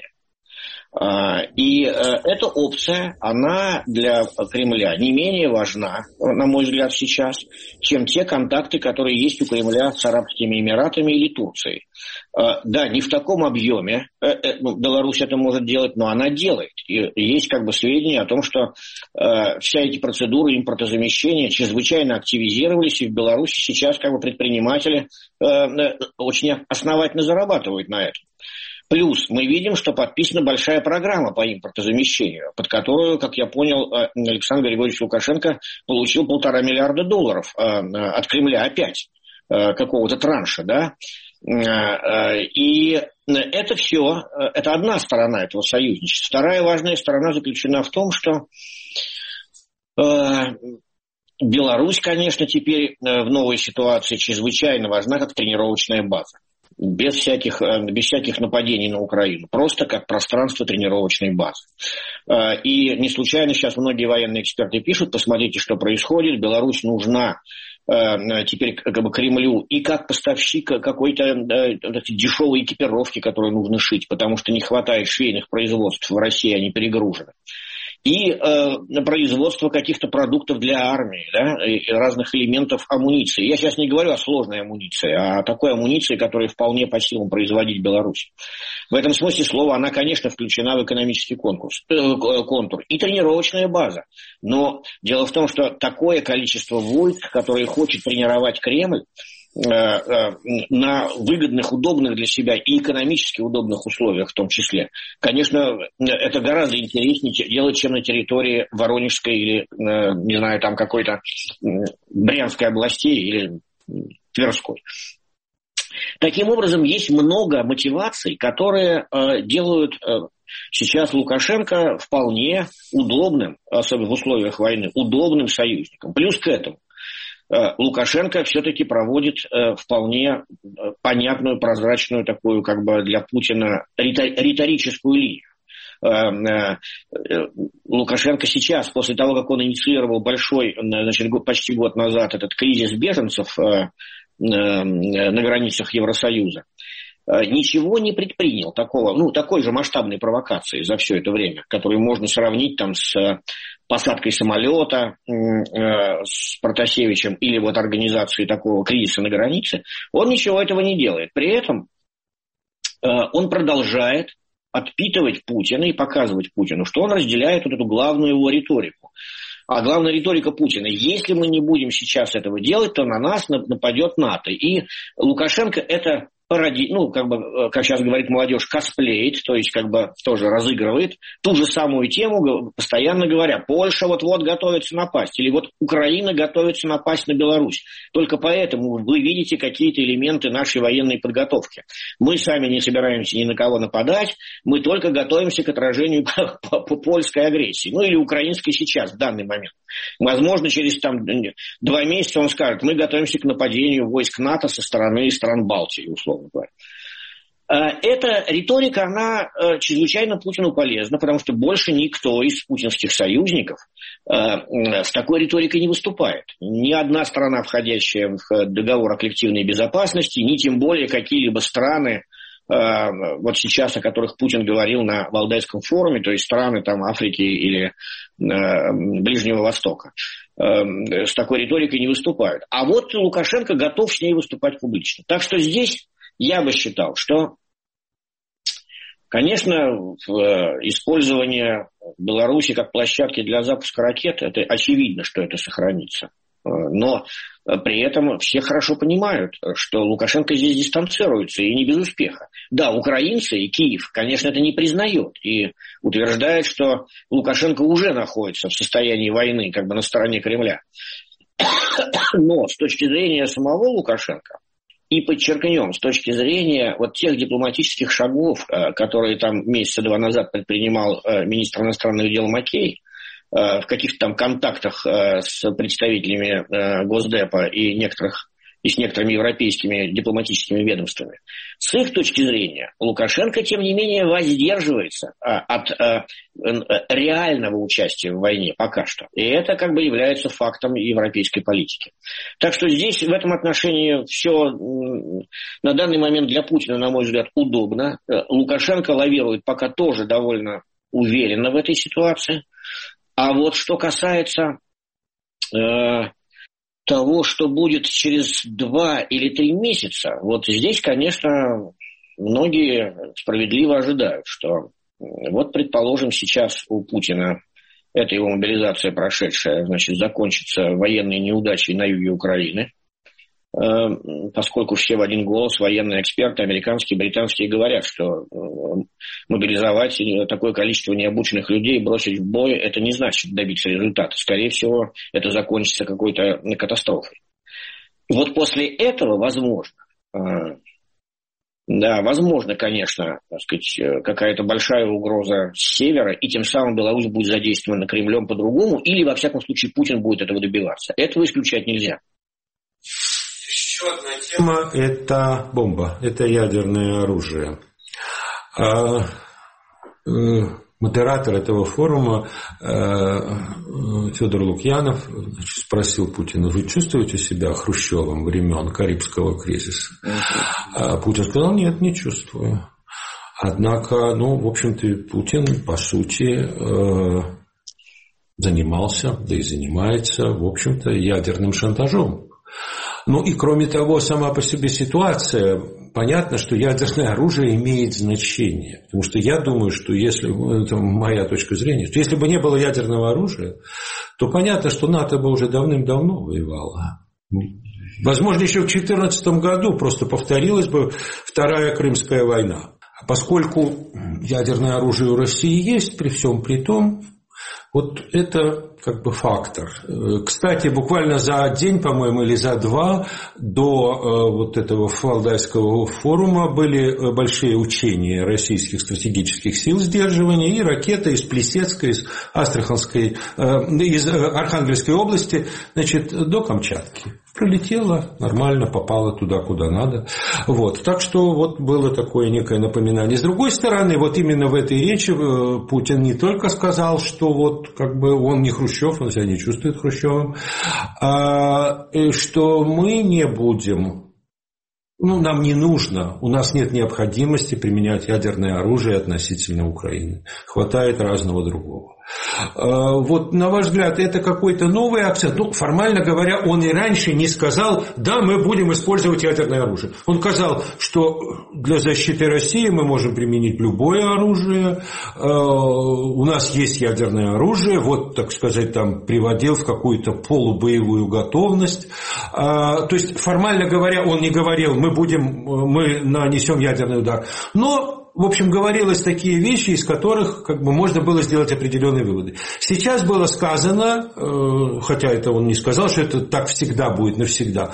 И эта опция, она для Кремля не менее важна, на мой взгляд, сейчас, чем те контакты, которые есть у Кремля с Арабскими Эмиратами или Турцией. Да, не в таком объеме, Беларусь это может делать, но она делает. И есть как бы сведения о том, что вся эти процедуры импортозамещения чрезвычайно активизировались, и в Беларуси сейчас как бы предприниматели очень основательно зарабатывают на этом. Плюс мы видим, что подписана большая программа по импортозамещению, под которую, как я понял, Александр Григорьевич Лукашенко получил полтора миллиарда долларов от Кремля опять, какого-то транша, да. И это все, это одна сторона этого союзничества. Вторая важная сторона заключена в том, что Беларусь, конечно, теперь в новой ситуации чрезвычайно важна как тренировочная база. Без всяких, без всяких нападений на Украину. Просто как пространство тренировочной базы. И не случайно сейчас многие военные эксперты пишут: посмотрите, что происходит. Беларусь нужна теперь как бы Кремлю, и как поставщик какой-то дешевой экипировки, которую нужно шить, потому что не хватает швейных производств в России, они перегружены. И э, производство каких-то продуктов для армии, да, и разных элементов амуниции. Я сейчас не говорю о сложной амуниции, а о такой амуниции, которая вполне по силам производить Беларусь. В этом смысле слова она, конечно, включена в экономический конкурс, э, контур. И тренировочная база. Но дело в том, что такое количество войск, которые хочет тренировать Кремль, на выгодных, удобных для себя и экономически удобных условиях в том числе. Конечно, это гораздо интереснее делать, чем на территории Воронежской или, не знаю, там какой-то Брянской области или Тверской. Таким образом, есть много мотиваций, которые делают сейчас Лукашенко вполне удобным, особенно в условиях войны, удобным союзником. Плюс к этому Лукашенко все-таки проводит вполне понятную, прозрачную такую, как бы для Путина, риторическую линию. Лукашенко сейчас, после того, как он инициировал большой, значит, почти год назад этот кризис беженцев на границах Евросоюза, ничего не предпринял такого, ну, такой же масштабной провокации за все это время, которую можно сравнить там с посадкой самолета э, с Протасевичем или вот организацией такого кризиса на границе. Он ничего этого не делает. При этом э, он продолжает отпитывать Путина и показывать Путину, что он разделяет вот эту главную его риторику. А главная риторика Путина: если мы не будем сейчас этого делать, то на нас нападет НАТО. И Лукашенко это пароди... ну, как бы, как сейчас говорит молодежь, косплеит, то есть, как бы, тоже разыгрывает ту же самую тему, постоянно говоря: Польша вот-вот готовится напасть, или вот Украина готовится напасть на Беларусь. Только поэтому вы видите какие-то элементы нашей военной подготовки. Мы сами не собираемся ни на кого нападать, мы только готовимся к отражению польской агрессии, ну, или украинской сейчас, в данный момент. Возможно, через там два месяца он скажет: мы готовимся к нападению войск НАТО со стороны стран Балтии, условно. Эта риторика, она чрезвычайно Путину полезна, потому что больше никто из путинских союзников с такой риторикой не выступает. Ни одна страна, входящая в договор о коллективной безопасности, ни тем более какие-либо страны, вот сейчас, о которых Путин говорил на Валдайском форуме, то есть страны там Африки или Ближнего Востока, с такой риторикой не выступают. А вот Лукашенко готов с ней выступать публично. Так что здесь я бы считал, что, конечно, использование Беларуси как площадки для запуска ракет, это очевидно, что это сохранится. Но при этом все хорошо понимают, что Лукашенко здесь дистанцируется, и не без успеха. Да, украинцы и Киев, конечно, это не признают и утверждает, что Лукашенко уже находится в состоянии войны, как бы на стороне Кремля. Но с точки зрения самого Лукашенко, и подчеркнем, с точки зрения вот тех дипломатических шагов, которые там месяца два назад предпринимал министр иностранных дел Маккей, в каких-то там контактах с представителями Госдепа и некоторых и с некоторыми европейскими дипломатическими ведомствами. С их точки зрения, Лукашенко, тем не менее, воздерживается от реального участия в войне пока что. И это как бы является фактом европейской политики. Так что здесь в этом отношении все на данный момент для Путина, на мой взгляд, удобно. Лукашенко лавирует пока тоже довольно уверенно в этой ситуации. А вот что касается э, того, что будет через два или три месяца, вот здесь, конечно, многие справедливо ожидают, что вот, предположим, сейчас у Путина эта его мобилизация прошедшая, значит, закончится военной неудачей на юге Украины, поскольку все в один голос военные эксперты, американские, британские, говорят, что мобилизовать такое количество необученных людей, бросить в бой, это не значит добиться результата. Скорее всего, это закончится какой-то катастрофой. Вот после этого, возможно, да, возможно, конечно, так сказать, какая-то большая угроза с севера, и тем самым Беларусь будет задействована Кремлем по-другому, или, во всяком случае, Путин будет этого добиваться. Этого исключать нельзя. Еще одна тема – это бомба, это ядерное оружие. модератор этого форума Федор Лукьянов, значит, спросил Путина: вы чувствуете себя Хрущевым времен Карибского кризиса? А Путин сказал: нет, не чувствую. Однако, ну, в общем-то, Путин, по сути, занимался, да и занимается, в общем-то, ядерным шантажом. Ну и кроме того, сама по себе ситуация, понятно, что ядерное оружие имеет значение. Потому что я думаю, что если, это моя точка зрения, что если бы не было ядерного оружия, то понятно, что НАТО бы уже давным-давно воевало. Возможно, еще в две тысячи четырнадцатом году просто повторилась бы Вторая Крымская война. Поскольку ядерное оружие у России есть, при всем при том, вот это как бы фактор. Кстати, буквально за день, по-моему, или за два до вот этого Валдайского форума были большие учения российских стратегических сил сдерживания, и ракета из Плесецкой, из Астраханской, из Архангельской области, значит, до Камчатки. Пролетела, нормально попала туда, куда надо. Вот. Так что вот было такое некое напоминание. С другой стороны, вот именно в этой речи Путин не только сказал, что вот как бы он не Хрущев, он себя не чувствует Хрущевым, а что мы не будем, ну, нам не нужно, у нас нет необходимости применять ядерное оружие относительно Украины. Хватает разного другого. Вот, на ваш взгляд, это какой-то новый акцент? Ну, формально говоря, он и раньше не сказал: да, мы будем использовать ядерное оружие. Он сказал, что для защиты России мы можем применить любое оружие, у нас есть ядерное оружие, вот, так сказать, там приводил в какую-то полубоевую готовность. То есть, формально говоря, он не говорил: мы будем, мы нанесем ядерный удар. Но в общем, говорилось такие вещи, из которых как бы можно было сделать определенные выводы. Сейчас было сказано, хотя это он не сказал, что это так всегда будет навсегда,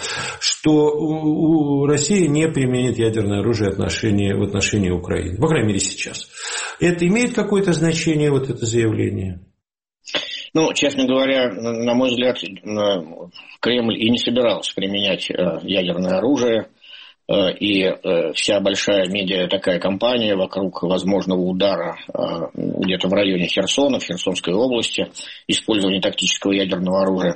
что Россия не применит ядерное оружие в отношении, в отношении Украины. По крайней мере, сейчас. Это имеет какое-то значение, вот это заявление? Ну, честно говоря, на мой взгляд, Кремль и не собирался применять ядерное оружие. И вся большая медиа такая кампания вокруг возможного удара где-то в районе Херсона, в Херсонской области, использования тактического ядерного оружия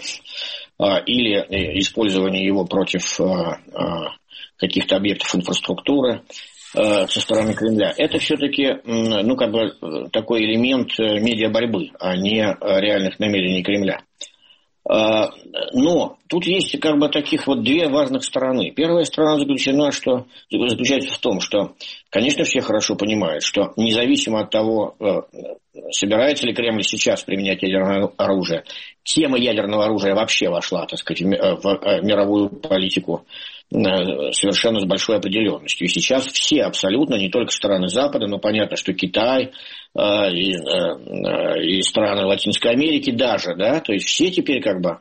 или использования его против каких-то объектов инфраструктуры со стороны Кремля. Это все-таки, ну, как бы такой элемент медиаборьбы, а не реальных намерений Кремля. Но тут есть как бы таких вот две важных стороны. Первая сторона заключена, что, заключается в том, что, конечно, все хорошо понимают, что независимо от того, собирается ли Кремль сейчас применять ядерное оружие, тема ядерного оружия вообще вошла, так сказать, в мировую политику совершенно с большой определенностью. И сейчас все абсолютно, не только страны Запада, но понятно, что Китай и, и страны Латинской Америки даже, да, то есть все теперь как бы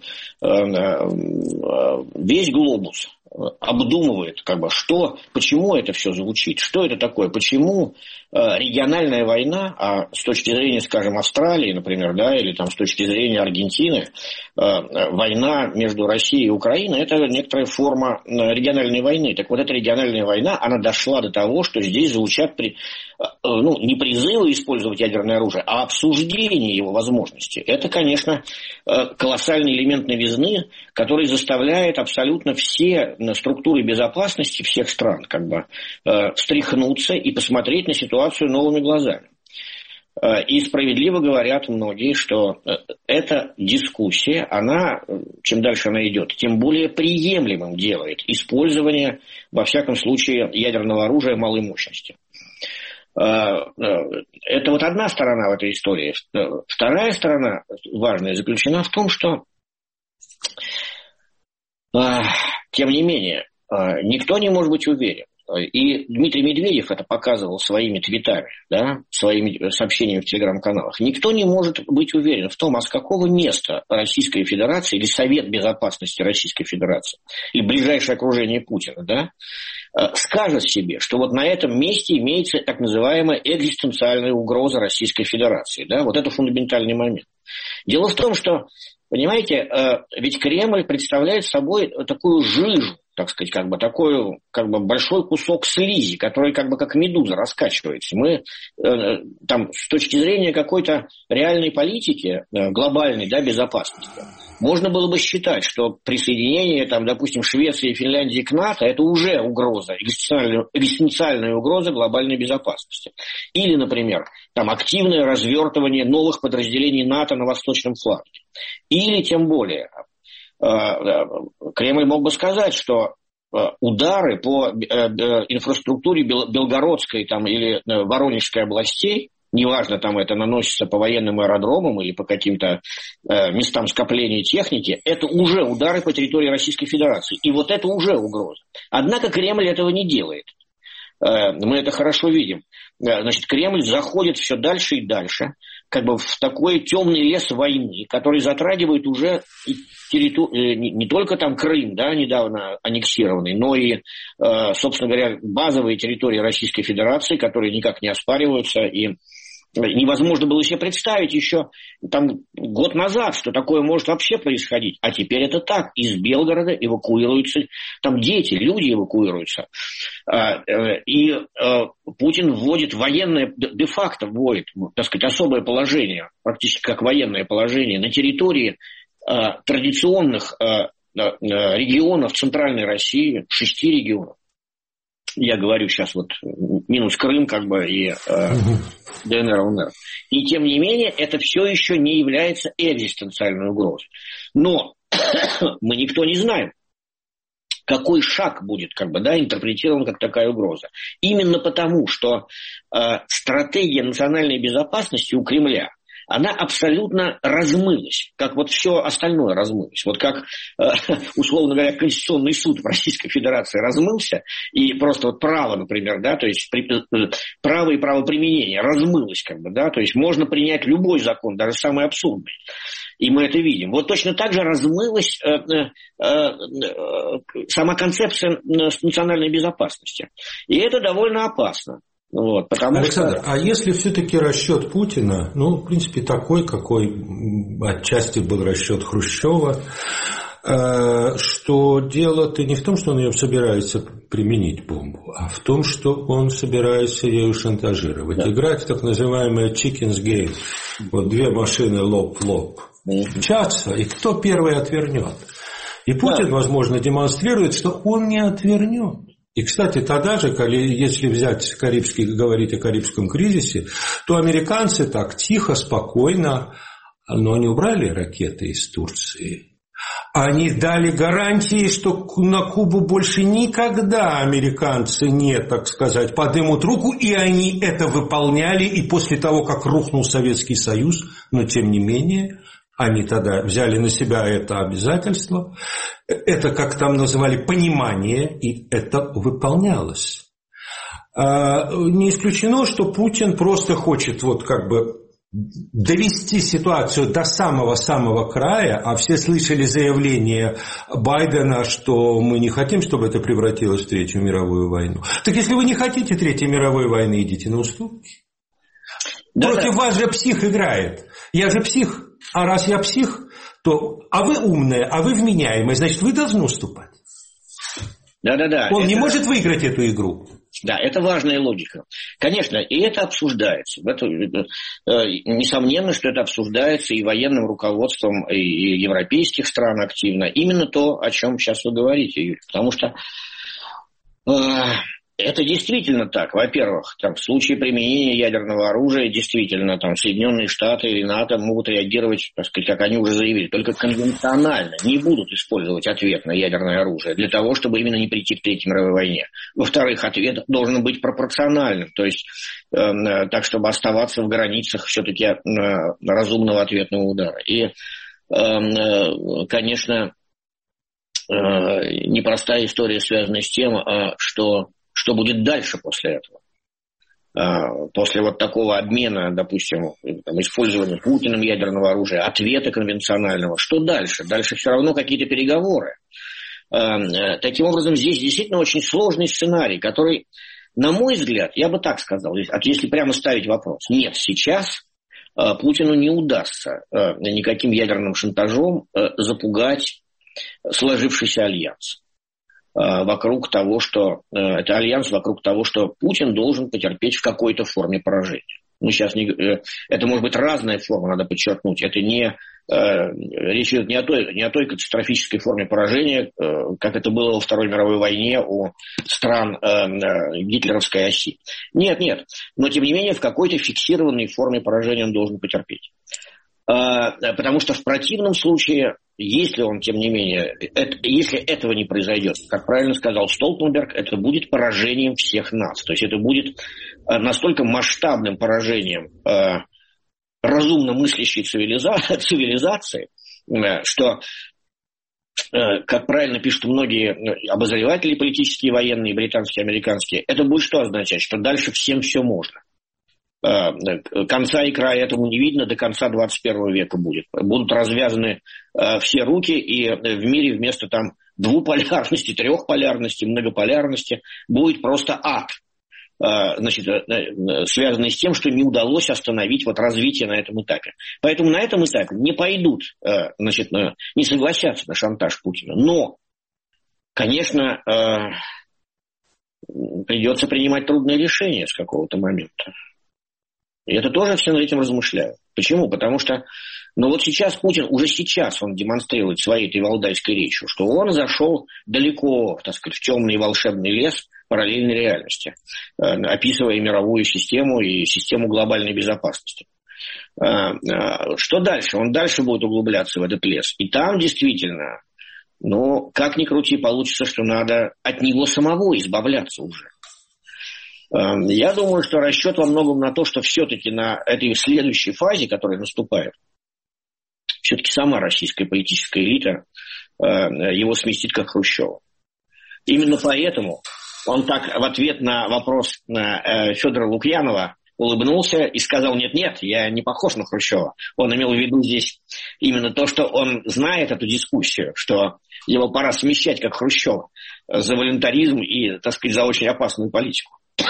весь глобус обдумывает, как бы, что, почему это все звучит, что это такое, почему региональная война, а с точки зрения, скажем, Австралии, например, да, или там с точки зрения Аргентины, война между Россией и Украиной – это некоторая форма региональной войны. Так вот, эта региональная война, она дошла до того, что здесь звучат при, ну, не призывы использовать ядерное оружие, а обсуждение его возможности. Это, конечно, колоссальный элемент новизны, который заставляет абсолютно все структуры безопасности всех стран как бы встряхнуться и посмотреть на ситуацию новыми глазами. И справедливо говорят многие, что эта дискуссия, она, чем дальше она идет, тем более приемлемым делает использование, во всяком случае, ядерного оружия малой мощности. Это вот одна сторона в этой истории. Вторая сторона важная заключена в том, что, тем не менее, никто не может быть уверен. И Дмитрий Медведев это показывал своими твитами, да, своими сообщениями в телеграм-каналах. Никто не может быть уверен в том, а с какого места Российская Федерация или Совет Безопасности Российской Федерации или ближайшее окружение Путина, да, скажет себе, что вот на этом месте имеется так называемая экзистенциальная угроза Российской Федерации. Да, вот это фундаментальный момент. Дело в том, что, понимаете, ведь Кремль представляет собой такую жижу, так сказать, как бы такой, как бы большой кусок слизи, который как бы как медуза раскачивается. Мы э, там с точки зрения какой-то реальной политики, э, глобальной, да, безопасности, можно было бы считать, что присоединение, там, допустим, Швеции и Финляндии к НАТО – это уже угроза, экзистенциальная, экзистенциальная угроза глобальной безопасности. Или, например, там, активное развертывание новых подразделений НАТО на восточном фланге. Или, тем более, Кремль мог бы сказать, что удары по инфраструктуре Белгородской там, или Воронежской областей, неважно, там это наносится по военным аэродромам или по каким-то местам скопления техники, это уже удары по территории Российской Федерации. И вот это уже угроза. Однако Кремль этого не делает. Мы это хорошо видим. Значит, Кремль заходит все дальше и дальше, как бы в такой темный лес войны, который затрагивает уже территорию, не только там Крым, да, недавно аннексированный, но и, собственно говоря, базовые территории Российской Федерации, которые никак не оспариваются, и невозможно было себе представить еще там, год назад, что такое может вообще происходить. А теперь это так. Из Белгорода эвакуируются, там дети, люди эвакуируются. И Путин вводит военное, де-факто вводит, так сказать, особое положение, практически как военное положение на территории традиционных регионов Центральной России, шести регионов. Я говорю сейчас вот минус Крым, как бы, и э, ДНР, ЛНР. И тем не менее, это все еще не является экзистенциальной угрозой. Но мы никто не знаем, какой шаг будет, как бы, да, интерпретирован как такая угроза. Именно потому, что э, стратегия национальной безопасности у Кремля, она абсолютно размылась, как вот все остальное размылось. Вот как, условно говоря, Конституционный суд в Российской Федерации размылся, и просто вот право, например, да, то есть право и правоприменение размылось, как бы, да, то есть можно принять любой закон, даже самый абсурдный. И мы это видим. Вот точно так же размылась э, э, э, сама концепция национальной безопасности. И это довольно опасно. Вот, потому Александр, что... а если все-таки расчет Путина, ну, в принципе, такой, какой отчасти был расчет Хрущева, э, что дело-то не в том, что он ее собирается применить бомбу, а в том, что он собирается ею шантажировать, да. Играть в так называемое chicken's game. Вот две машины лоб в лоб мчатся, и кто первый отвернет. И Путин, да. возможно, демонстрирует, что он не отвернет. И, кстати, тогда же, если взять Карибский, говорить о Карибском кризисе, то американцы так тихо, спокойно, но они убрали ракеты из Турции. Они дали гарантии, что на Кубу больше никогда американцы не, так сказать, поднимут руку, и они это выполняли, и после того, как рухнул Советский Союз, но тем не менее... Они тогда взяли на себя это обязательство. Это, как там называли, понимание, и это выполнялось. Не исключено, что Путин просто хочет вот как бы довести ситуацию до самого-самого края, а все слышали заявление Байдена, что мы не хотим, чтобы это превратилось в Третью мировую войну. Так если вы не хотите Третьей мировой войны, идите на уступки. Да, Против да. вас же псих играет. Я же псих. А раз я псих, то... А вы умная, а вы вменяемая, значит, вы должны уступать. Да-да-да. Он это... не может выиграть эту игру. Да, это важная логика. Конечно, и это обсуждается. Это, э, несомненно, что это обсуждается и военным руководством и, и европейских стран активно. Именно то, о чем сейчас вы говорите, Юрий. Потому что... Э, Это действительно так. Во-первых, там, в случае применения ядерного оружия действительно там, Соединенные Штаты или НАТО могут реагировать, так сказать, как они уже заявили, только конвенционально, не будут использовать ответ на ядерное оружие для того, чтобы именно не прийти к Третьей мировой войне. Во-вторых, ответ должен быть пропорциональным, то есть э, так, чтобы оставаться в границах все-таки э, разумного ответного удара. И, э, э, конечно, э, непростая история связана с тем, э, что Что будет дальше после этого? После вот такого обмена, допустим, там, использования Путиным ядерного оружия, ответа конвенционального. Что дальше? Дальше все равно какие-то переговоры. Таким образом, здесь действительно очень сложный сценарий, который, на мой взгляд, я бы так сказал, если прямо ставить вопрос. Нет, сейчас Путину не удастся никаким ядерным шантажом запугать сложившийся альянс. вокруг того, что это альянс вокруг того, что Путин должен потерпеть в какой-то форме поражения. Ну, сейчас не, это может быть разная форма, надо подчеркнуть. Это не речь идет не о той, не о той катастрофической форме поражения, как это было во Второй мировой войне у стран гитлеровской оси. Нет, нет. Но, тем не менее, в какой-то фиксированной форме поражения он должен потерпеть. Потому что в противном случае, если он, тем не менее, это, если этого не произойдет, как правильно сказал Столтенберг, это будет поражением всех нас. То есть это будет настолько масштабным поражением э, разумно мыслящей цивилиза- цивилизации, э, что, э, как правильно пишут многие обозреватели политические, военные, британские, американские, это будет что означать? Что дальше всем все можно. Конца и края этому не видно, до конца двадцать первого века будет. Будут развязаны э, все руки, и в мире вместо там двуполярности, трехполярности, многополярности будет просто ад, э, значит, э, связанный с тем, что не удалось остановить вот развитие на этом этапе. Поэтому на этом этапе не пойдут, э, значит, э, не согласятся на шантаж Путина. Но, конечно, э, придется принимать трудные решения с какого-то момента. И это тоже все над этим размышляют. Почему? Потому что, ну вот сейчас Путин, уже сейчас он демонстрирует своей этой валдайской речью, что он зашел далеко, так сказать, в темный волшебный лес параллельной реальности, описывая мировую систему и систему глобальной безопасности. Что дальше? Он дальше будет углубляться в этот лес. И там действительно, ну, как ни крути, получится, что надо от него самого избавляться уже. Я думаю, что расчет во многом на то, что все-таки на этой следующей фазе, которая наступает, все-таки сама российская политическая элита его сместит как Хрущева. Именно поэтому он так в ответ на вопрос Федора Лукьянова улыбнулся и сказал: нет-нет, я не похож на Хрущева. Он имел в виду здесь именно то, что он знает эту дискуссию, что его пора смещать как Хрущева за волюнтаризм и, так сказать, за очень опасную политику.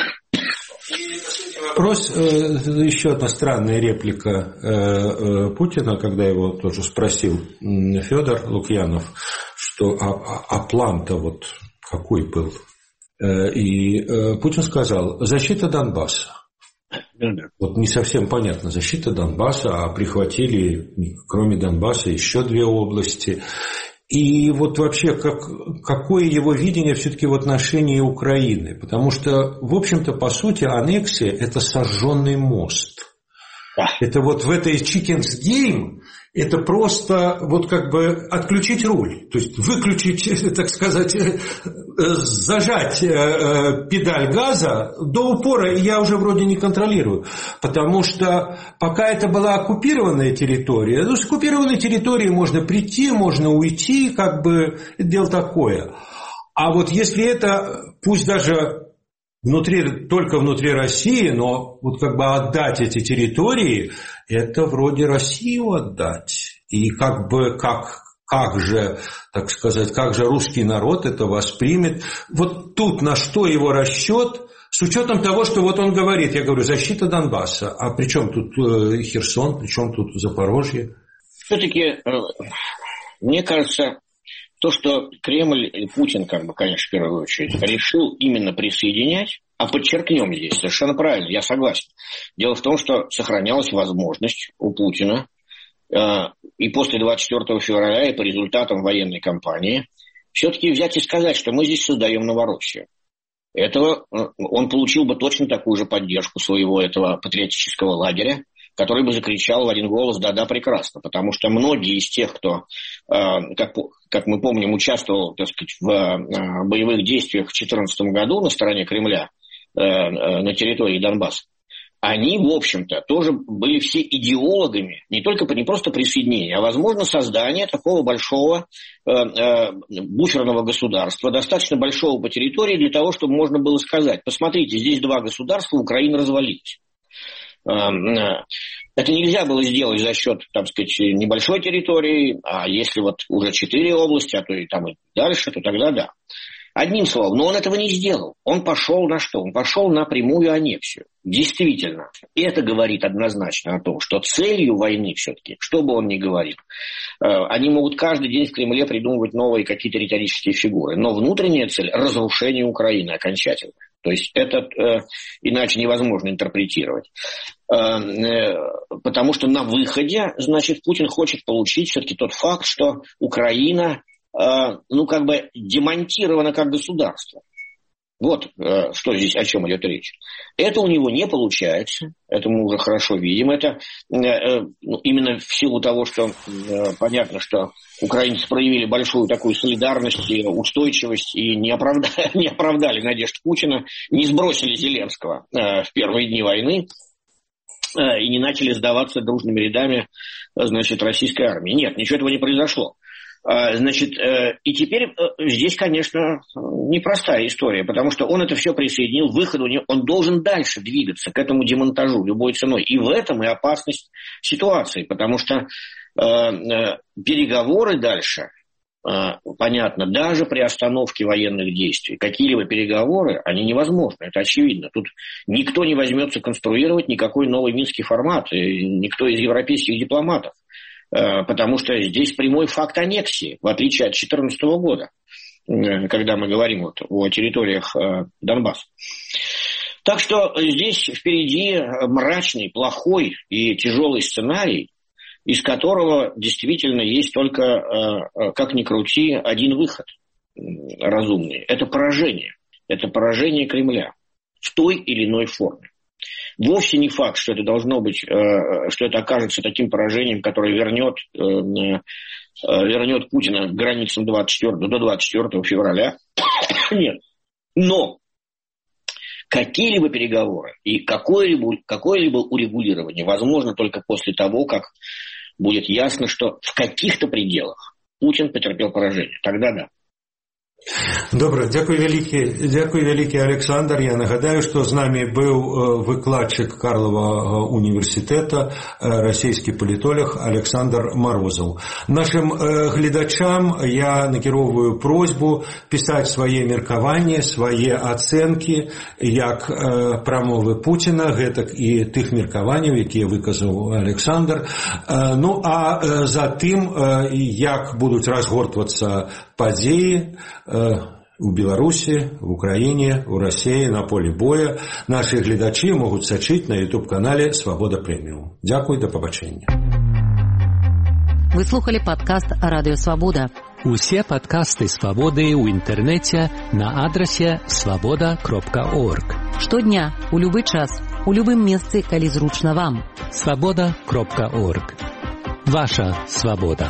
Вопрос, еще одна странная реплика Путина, когда его тоже спросил Федор Лукьянов, что а, а план-то вот какой был? И Путин сказал: защита Донбасса. Вот не совсем понятно, защита Донбасса, а прихватили, кроме Донбасса, еще две области. И вот вообще, как, какое его видение все-таки в отношении Украины? Потому что, в общем-то, по сути, аннексия – это сожженный мост. Это вот в этой Chicken's Game – это просто вот как бы отключить руль. То есть выключить, так сказать, зажать педаль газа до упора, и я уже вроде не контролирую. Потому что пока это была оккупированная территория, ну, с оккупированной территории можно прийти, можно уйти, как бы это дело такое. А вот если это, пусть даже внутри, только внутри России, но вот как бы отдать эти территории, это вроде Россию отдать. И как бы, как, как же, так сказать, как же русский народ это воспримет. Вот тут на что его расчет, с учетом того, что вот он говорит, я говорю, защита Донбасса, а при чем тут Херсон, при чем тут Запорожье? Все-таки, мне кажется, то, что Кремль и Путин, как бы, конечно, в первую очередь, решил именно присоединять, а подчеркнем здесь, совершенно правильно, я согласен. Дело в том, что сохранялась возможность у Путина э, и после двадцать четвёртого февраля, и по результатам военной кампании, все-таки взять и сказать, что мы здесь создаем Новороссию. Этого э, он получил бы точно такую же поддержку своего этого патриотического лагеря, который бы закричал в один голос: да-да, прекрасно. Потому что многие из тех, кто, э, как, как мы помним, участвовал, так сказать, в э, боевых действиях в две тысячи четырнадцатом году на стороне Кремля, э, э, на территории Донбасса, они, в общем-то, тоже были все идеологами не только не просто присоединения, а, возможно, создания такого большого э, э, буферного государства, достаточно большого по территории для того, чтобы можно было сказать: посмотрите, здесь два государства, Украина развалилась. Это нельзя было сделать за счет, так сказать, небольшой территории, а если вот уже четыре области, а то и там и дальше, то тогда да. Одним словом, но он этого не сделал. Он пошел на что? Он пошел на прямую аннексию. Действительно. И это говорит однозначно о том, что целью войны все-таки, что бы он ни говорил, они могут каждый день в Кремле придумывать новые какие-то риторические фигуры. Но внутренняя цель – разрушение Украины окончательно. То есть это э, иначе невозможно интерпретировать. Э, э, потому что на выходе, значит, Путин хочет получить все-таки тот факт, что Украина, э, ну, как бы демонтирована как государство. Вот э, что здесь, о чем идет речь. Это у него не получается, это мы уже хорошо видим. Это э, э, ну, именно в силу того, что э, понятно, что украинцы проявили большую такую солидарность и устойчивость и не оправдали, не оправдали надежд Путина, не сбросили Зеленского э, в первые дни войны э, и не начали сдаваться дружными рядами, э, значит, российской армии. Нет, ничего этого не произошло. Значит, и теперь здесь, конечно, непростая история, потому что он это все присоединил, выход у него, он должен дальше двигаться к этому демонтажу любой ценой. И в этом и опасность ситуации, потому что э, переговоры дальше, э, понятно, даже при остановке военных действий, какие-либо переговоры, они невозможны, это очевидно. Тут никто не возьмется конструировать никакой новый минский формат, никто из европейских дипломатов. Потому что здесь прямой факт аннексии, в отличие от две тысячи четырнадцатого года, когда мы говорим вот о территориях Донбасса. Так что здесь впереди мрачный, плохой и тяжелый сценарий, из которого действительно есть только, как ни крути, один выход разумный. Это поражение. Это поражение Кремля в той или иной форме. Вовсе не факт, что это должно быть, что это окажется таким поражением, которое вернет, вернет Путина к границам двадцать четвёртого, до двадцать четвёртого февраля. Нет. Но какие-либо переговоры и какое-либо, какое-либо урегулирование возможно только после того, как будет ясно, что в каких-то пределах Путин потерпел поражение. Тогда да. Добре, дякую вялікі, дякую вялікі, Александр. Я нагадаю, що з нами був викладчик Карлова університету, російський політолог Олександр Морозов. Нашим глядачам я накіровую просьбу писати своє міркаванне, свої оценки, як промови Путіна, гэтак і тих міркаванняў, які виказав Олександр. Ну, а за тим, як будуть разгортвацца падзеі у Беларусі, в Украине, у России, на поле боя, наши глядачи могут сачить на YouTube-канале «Свобода Премиум». Дякую, до побачення. Вы слухали подкаст «Радио Свобода». Усе подкасты «Свободы» ў інтэрнэце на адрасе свобода кропка орг. Штодня, у любы час, у любым месцы, калі зручна вам. свобода кропка орг. Ваша свобода.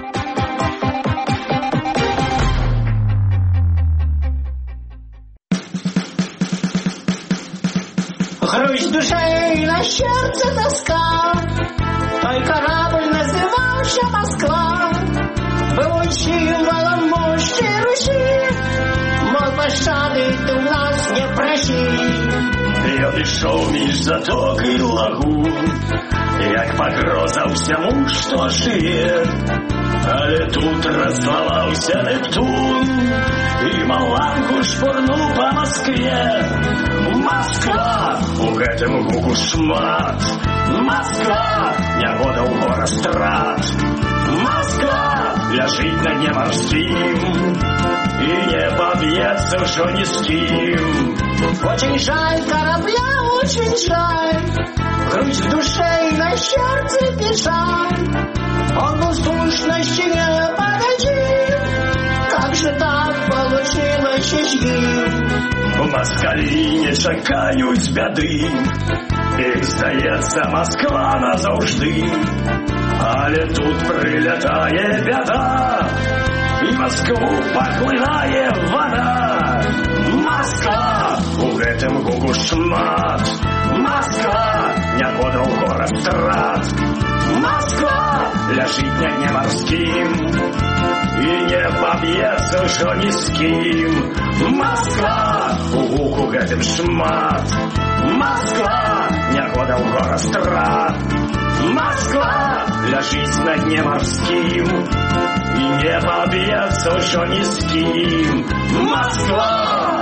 Грусть душей на сердце тоска, той корабль назывался Москва, был символом мощи Руси, мол, пощады ты у нас не проси. Я пришел між заток і лагу, як погроза всему, что живе. Але тут расслабался Нептун и маланку шпурнул по Москве. Москва, у гэтым гуку шмат. Москва, нябода ў гора страт. Москва, ляжыць на дне марскім и не побьется ўжо ни с кем. Очень жаль корабля, очень жаль, грусть в душе и на сердце печаль. Он был сущности не погоди, как же так получилось с ним? Москалі не чакаюць бяды, іх здаецца Москва назаўжды. Але тут прилятае бяда, і Москву паглынае вода. Москва, у гэтым гуку шмат. Москва, нябода ў гора страт. Москва, ляжыць на дне марскім и не побьется ўжо ни с кем. Москва, у гуку гэтым шмат. Москва, нягодаў гора страт. Москва ляжыць на дне марскім і не паб'ецца ўжо ні з кім. Москва